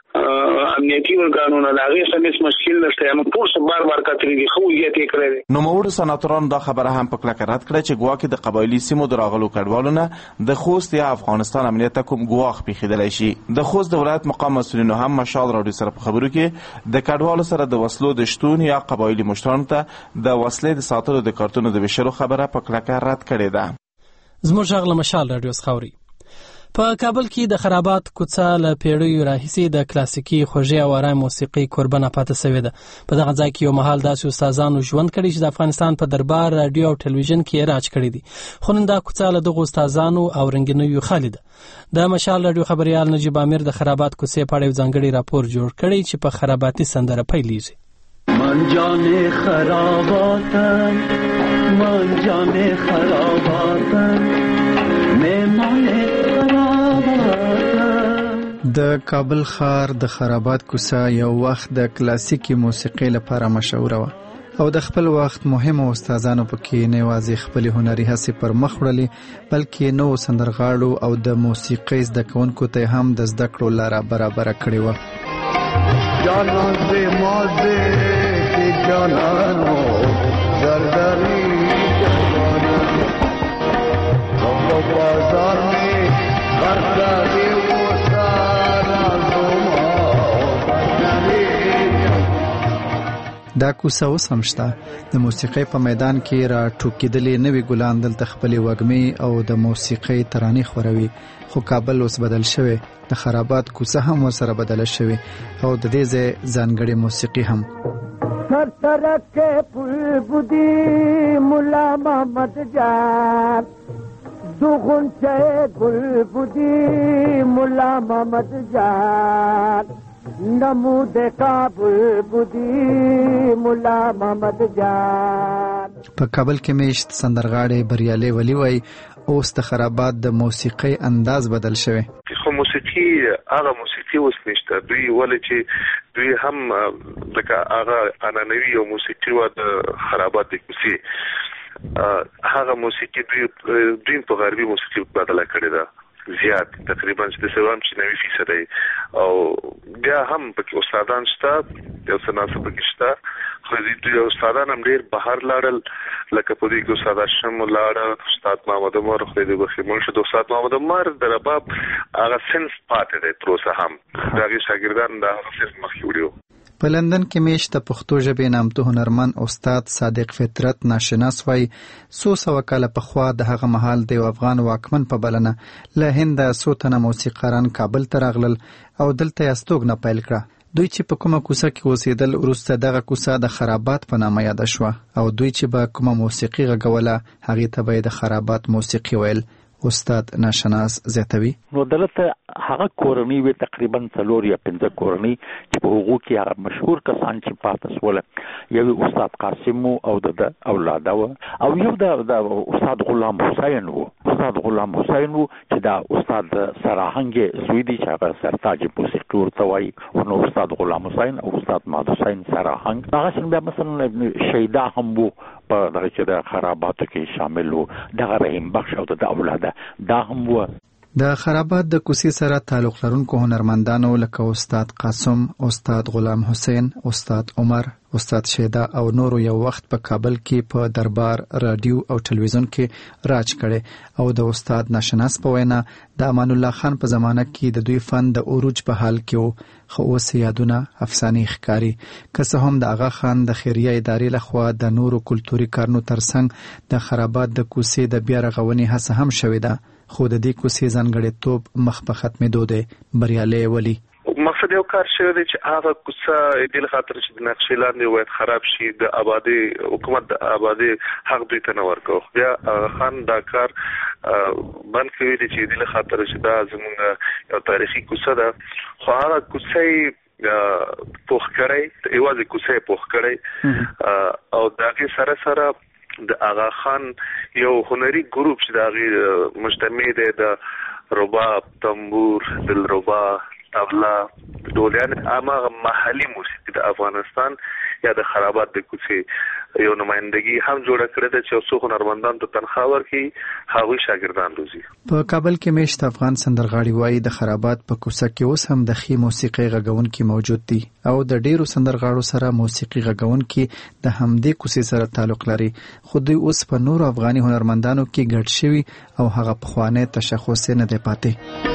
امنیتي ارګانونو د هغې سره هېڅ مشکل نشته، نو ټول څه بار بار کتلي دي، ښه وضعیت یې کړی دی. نوموړو سناتورانو دا خبره هم په کلکه رد کړه چې ګواکې د قبایلي سیمو د راغلو کډوالو نه د خوست یا افغانستان امنیت ته کوم ګواښ پېښېدلی شي. د خوست د ولایت مقام مسؤلینو هم مشال راډیو سره په خبرو کې د کډوالو سره د وسلو د شتون یا قبایلي مشرانو ته د وسلې د ساتلو د کارتونو د ویشلو خبره په کلکه رد کړې ده. زموږ غږ له مشال راډیو څخه اوري. په کابل کې د خرابات کوڅه له پیړیو راهیسې د کلاسیکي خوږې او آرام موسیقي قربانه پاتې سوې ده. په دغه ځای کې یو مهال داسې استادانو ژوند کړی چې د افغانستان په دربار راډیو او ټلویزیون کې یې راج کړی دي. خو نن دا کوڅه له دغو استادانو او رنګینیو خالي ده. د مشال راډیو خبریال نجیب امیر د خرابات کوڅې په اړه یو ځانګړی راپور جوړ کړی چې په خراباتي سندره پیلېږي. من جان خراباتم من جان خراباتم مهمان د کابل ښار د خرابات کوڅه یو وخت د کلاسیکي موسیقۍ لپاره مشهوره وه او د خپل وخت مهمو استادانو پکې نه یوازې خپلې هنري هڅې پر مخ وړلې بلکې نوو سندرغاړو او د موسیقۍ زده کوونکو ته هم د زده کړو لاره برابره کړې وه. جانان دې مازه کې جانانو دردري جانانو په بازار کې خرڅه دا کوڅه اوس هم شته. د موسیقۍ په میدان کې را ټوکېدلې نوي ګلان دلته خپلې وږمې او د موسیقۍ ترانې خوروي. خو کابل اوس بدل شوی، د خرابات کوڅه هم ورسره بدله شوې او د دې ځای ځانګړې موسیقي هم. سر سرک پل بودی ملا محمد جان دو غنچه گل بودی ملا محمد جان نمود کابل بودی ملا محمد جان. په کابل کې میشت سندرغاړی بریالي ولی وای اوس د خرابات د موسیقۍ انداز بدل شوی. خو موسیقي هغه موسیقي اوس نشته. دوی ولې چې دوی هم لکه هغه عنعنوي او موسیقي و د خرابات د کوڅې هغه موسیقي دوی دوی په غربي موسیقي بدله کړې ده زیات، تقریبا چې د سوام چې نوي فیصد او بیا هم پکې استادان شته، یو څه ناسه پکې شته. خو دوی استادان هم ډېر بهر لاړل، لکه په دې کې استاد هاشم لاړه، استاد محمد عمر خدای دې بخښي مړ شو. د استاد محمد عمر د رباب هغه صنف پاتې دی تر اوسه هم، د هغې شاګردان د هغه صنف مخکې وړي وو. په لندن کې میشت د پښتو ژبې نامتو هنرمند استاد صادق فطرت ناشناس وای څو سوه کاله پخوا د هغه مهال د یو افغان واکمن په بلنه له هنده څو تنه موسیقاران کابل ته راغلل او دلته یې استوګنه پیل کړه. دوی چې په کومه کوڅه کې اوسېدل وروسته دغه کوڅه د خرابات په نامه یاد شوه او دوی چې به کومه موسیقي غږوله هغې ته به د خرابات موسیقي ویل. استاد ناشناس زیاتوي نو دلته هغه کورنۍ وي تقریبا څلور یا پنځه کورنۍ چې په هغو کې هغه مشهور کسان چې پاتې سوله یو استاد قاسم او د اولاده و او یو د استاد غلام حسین و. استاد غلام حسین و چې دا استاد سراهنګ زوی دی چې هغه سرتاج موسیقي ورته وایي. نو استاد غلام حسین او استاد ماد حسین سراهنګ هغه څنګه مثلا شیدا هم وو په دغه چې د خراباتو کې شامل وو. دغه رحیم بخش او د اولاده دا هم وو. د خرابات د کوڅې سره تعلق لرونکو هنرمندانو لکه استاد قاسم، استاد غلام حسین، استاد عمر، استاد شیدا او نورو یو وخت په کابل کې په دربار رادیو او ټلویزیون کې راج کړي او د استاد ناشناس په وینا د امان الله خان په زمانه کې د دوی فن د اوروج په حال کې وو. خو اوس یادونه افسانې ښکاري. که څه هم د اغا خان د خیریه ادارې لخوا د نورو کلتوري کارونو ترڅنګ د خرابات د کوڅې د بیا رغونې هڅه هم شوې ده، خو د دې کوڅې ځانګړیتوب مخ په ختمېدو دی. بریالی ولي مقصد یو کار شوی دی چې هغه کوڅه د دې خاطر چې د نقشې لاندې وایي خراب شي د آبادی حکومت د آبادی حق دوی ته نه ورکو. بیا خان دا کار بند کوي چې د دې خاطر چې دا زموږ یو تاریخي کوڅه ده، خو هغه کوڅه پوخ کړی یوازې کوڅه پوخ کړی او دغه سره سره د آغا خان یو هنري ګروپ چې دغه مجتمع دی د رباب، تنبور، دلربا، طبله، ډولیان، اما محلي موسیقي د افغانستان یا د خرابات د کوڅې یو نمائندګي هم جوړه کړې ده چې څو هنرمندان ته تنخواه ورکړي، هغوی شاګردان روزي. په کابل کې میشت افغان سندرغاړي وایي د خرابات په کوڅه کې اوس هم د ښې موسیقي غږونکي موجود دي او د ډیرو سندرغاړو سره موسیقي غږونکي د همدې کوڅې سره تعلق لري، خو دوی اوس په نورو افغاني هنرمندانو کې ګډ شوي او هغه پخوانی تشخص نه دی پاتې.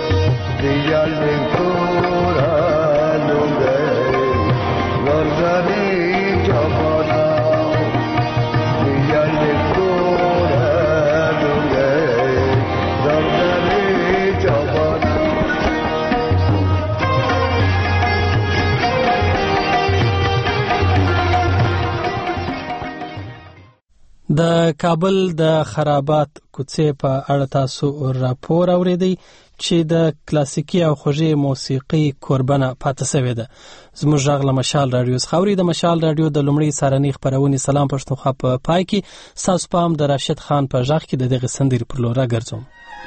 د کابل د خرابات کوڅې په اړه تاسو راپور اوریدئ چې د کلاسیکي او خوږې موسیقي کوربنه پاتې شوې ده. زموږ غږ له مشال رادیو څخه اوري. د مشال رادیو د لومړۍ سارنۍ خپرونې سلام پښتونخوا په پای کې ستاسو پام د راشد خان په غږ کې د دغه سندرې پر لور راګرځوم.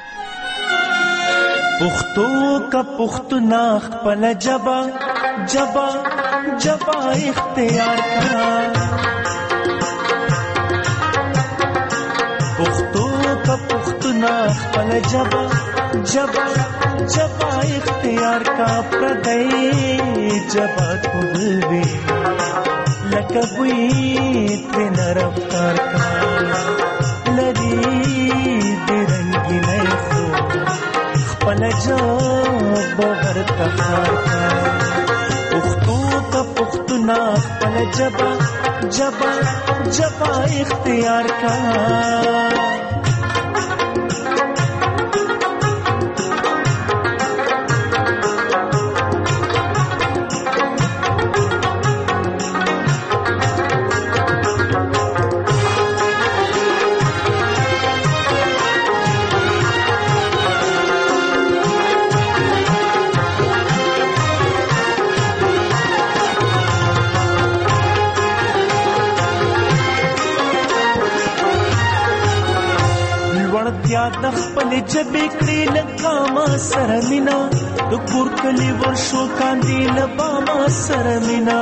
پښتو کا پښتنا خپل جبا جبا جبا اختیار کړه، پښتو کا پښتنا خپل جبا جبا جبا اختیار کا، پردی جبا قبلوی لکه بوی ترین رفتار کا، لری دی رنگی نیخو خپل جبا غرطخار کا، پښتو کا پښتنا خپل جبا جبا جبا اختیار کا. د خپل جبې کړې لکه ما سره مینا، د کور کلی ورشو کاندي لبا ما سره مینا،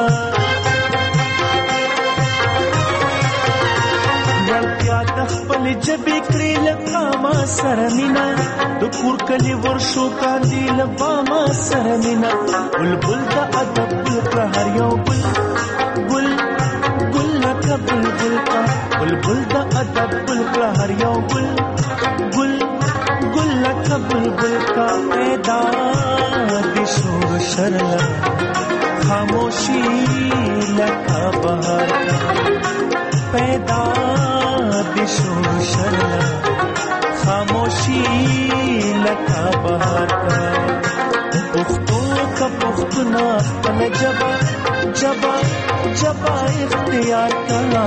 ولکیا د خپل جبې کړې لکه ما سره مینا، د کور کلی ورشو کاندي لبا ما سره مینا، بلبل د ادب کړه هر یو بل ګل ګل لکه بلبل کا، بلبل د ادب کړه هر یو بل گل گل لکه بلبل کا، پیدا دی شور شرلا خاموشی لکه بہار کا، پیدا دی شور شرلا خاموشی لکه بہار کا، پښتو کا پښتنا خپل जबा जबा जबा इख्तियार का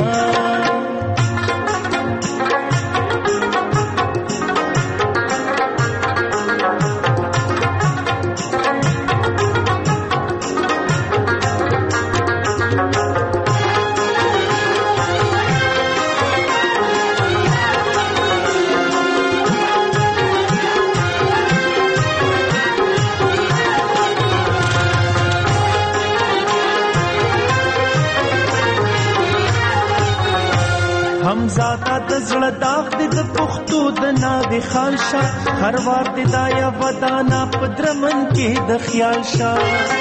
همزاده د زړه داغ دې د پښتو د ناوې خال شه هر وار دې دا یوه ودانه په درمن کې د خیال شه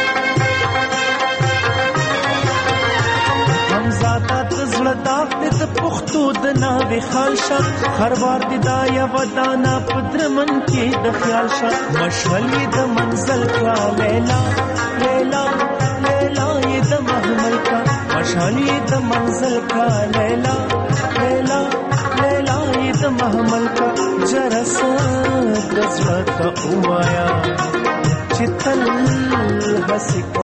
همزاده د زړه داغ دې د پښتو د ناوې خال شه هر وار دې دا یوه ودانه په درمن کې د خیال شه مشعل یې د منزل کړه لیلا لیلا لیلا یې د محمل کړه مشعل یې د منزل کړه لیلا لیلا لیلا یې د محمل کا جرس د زړه ته وایا چې تل هسې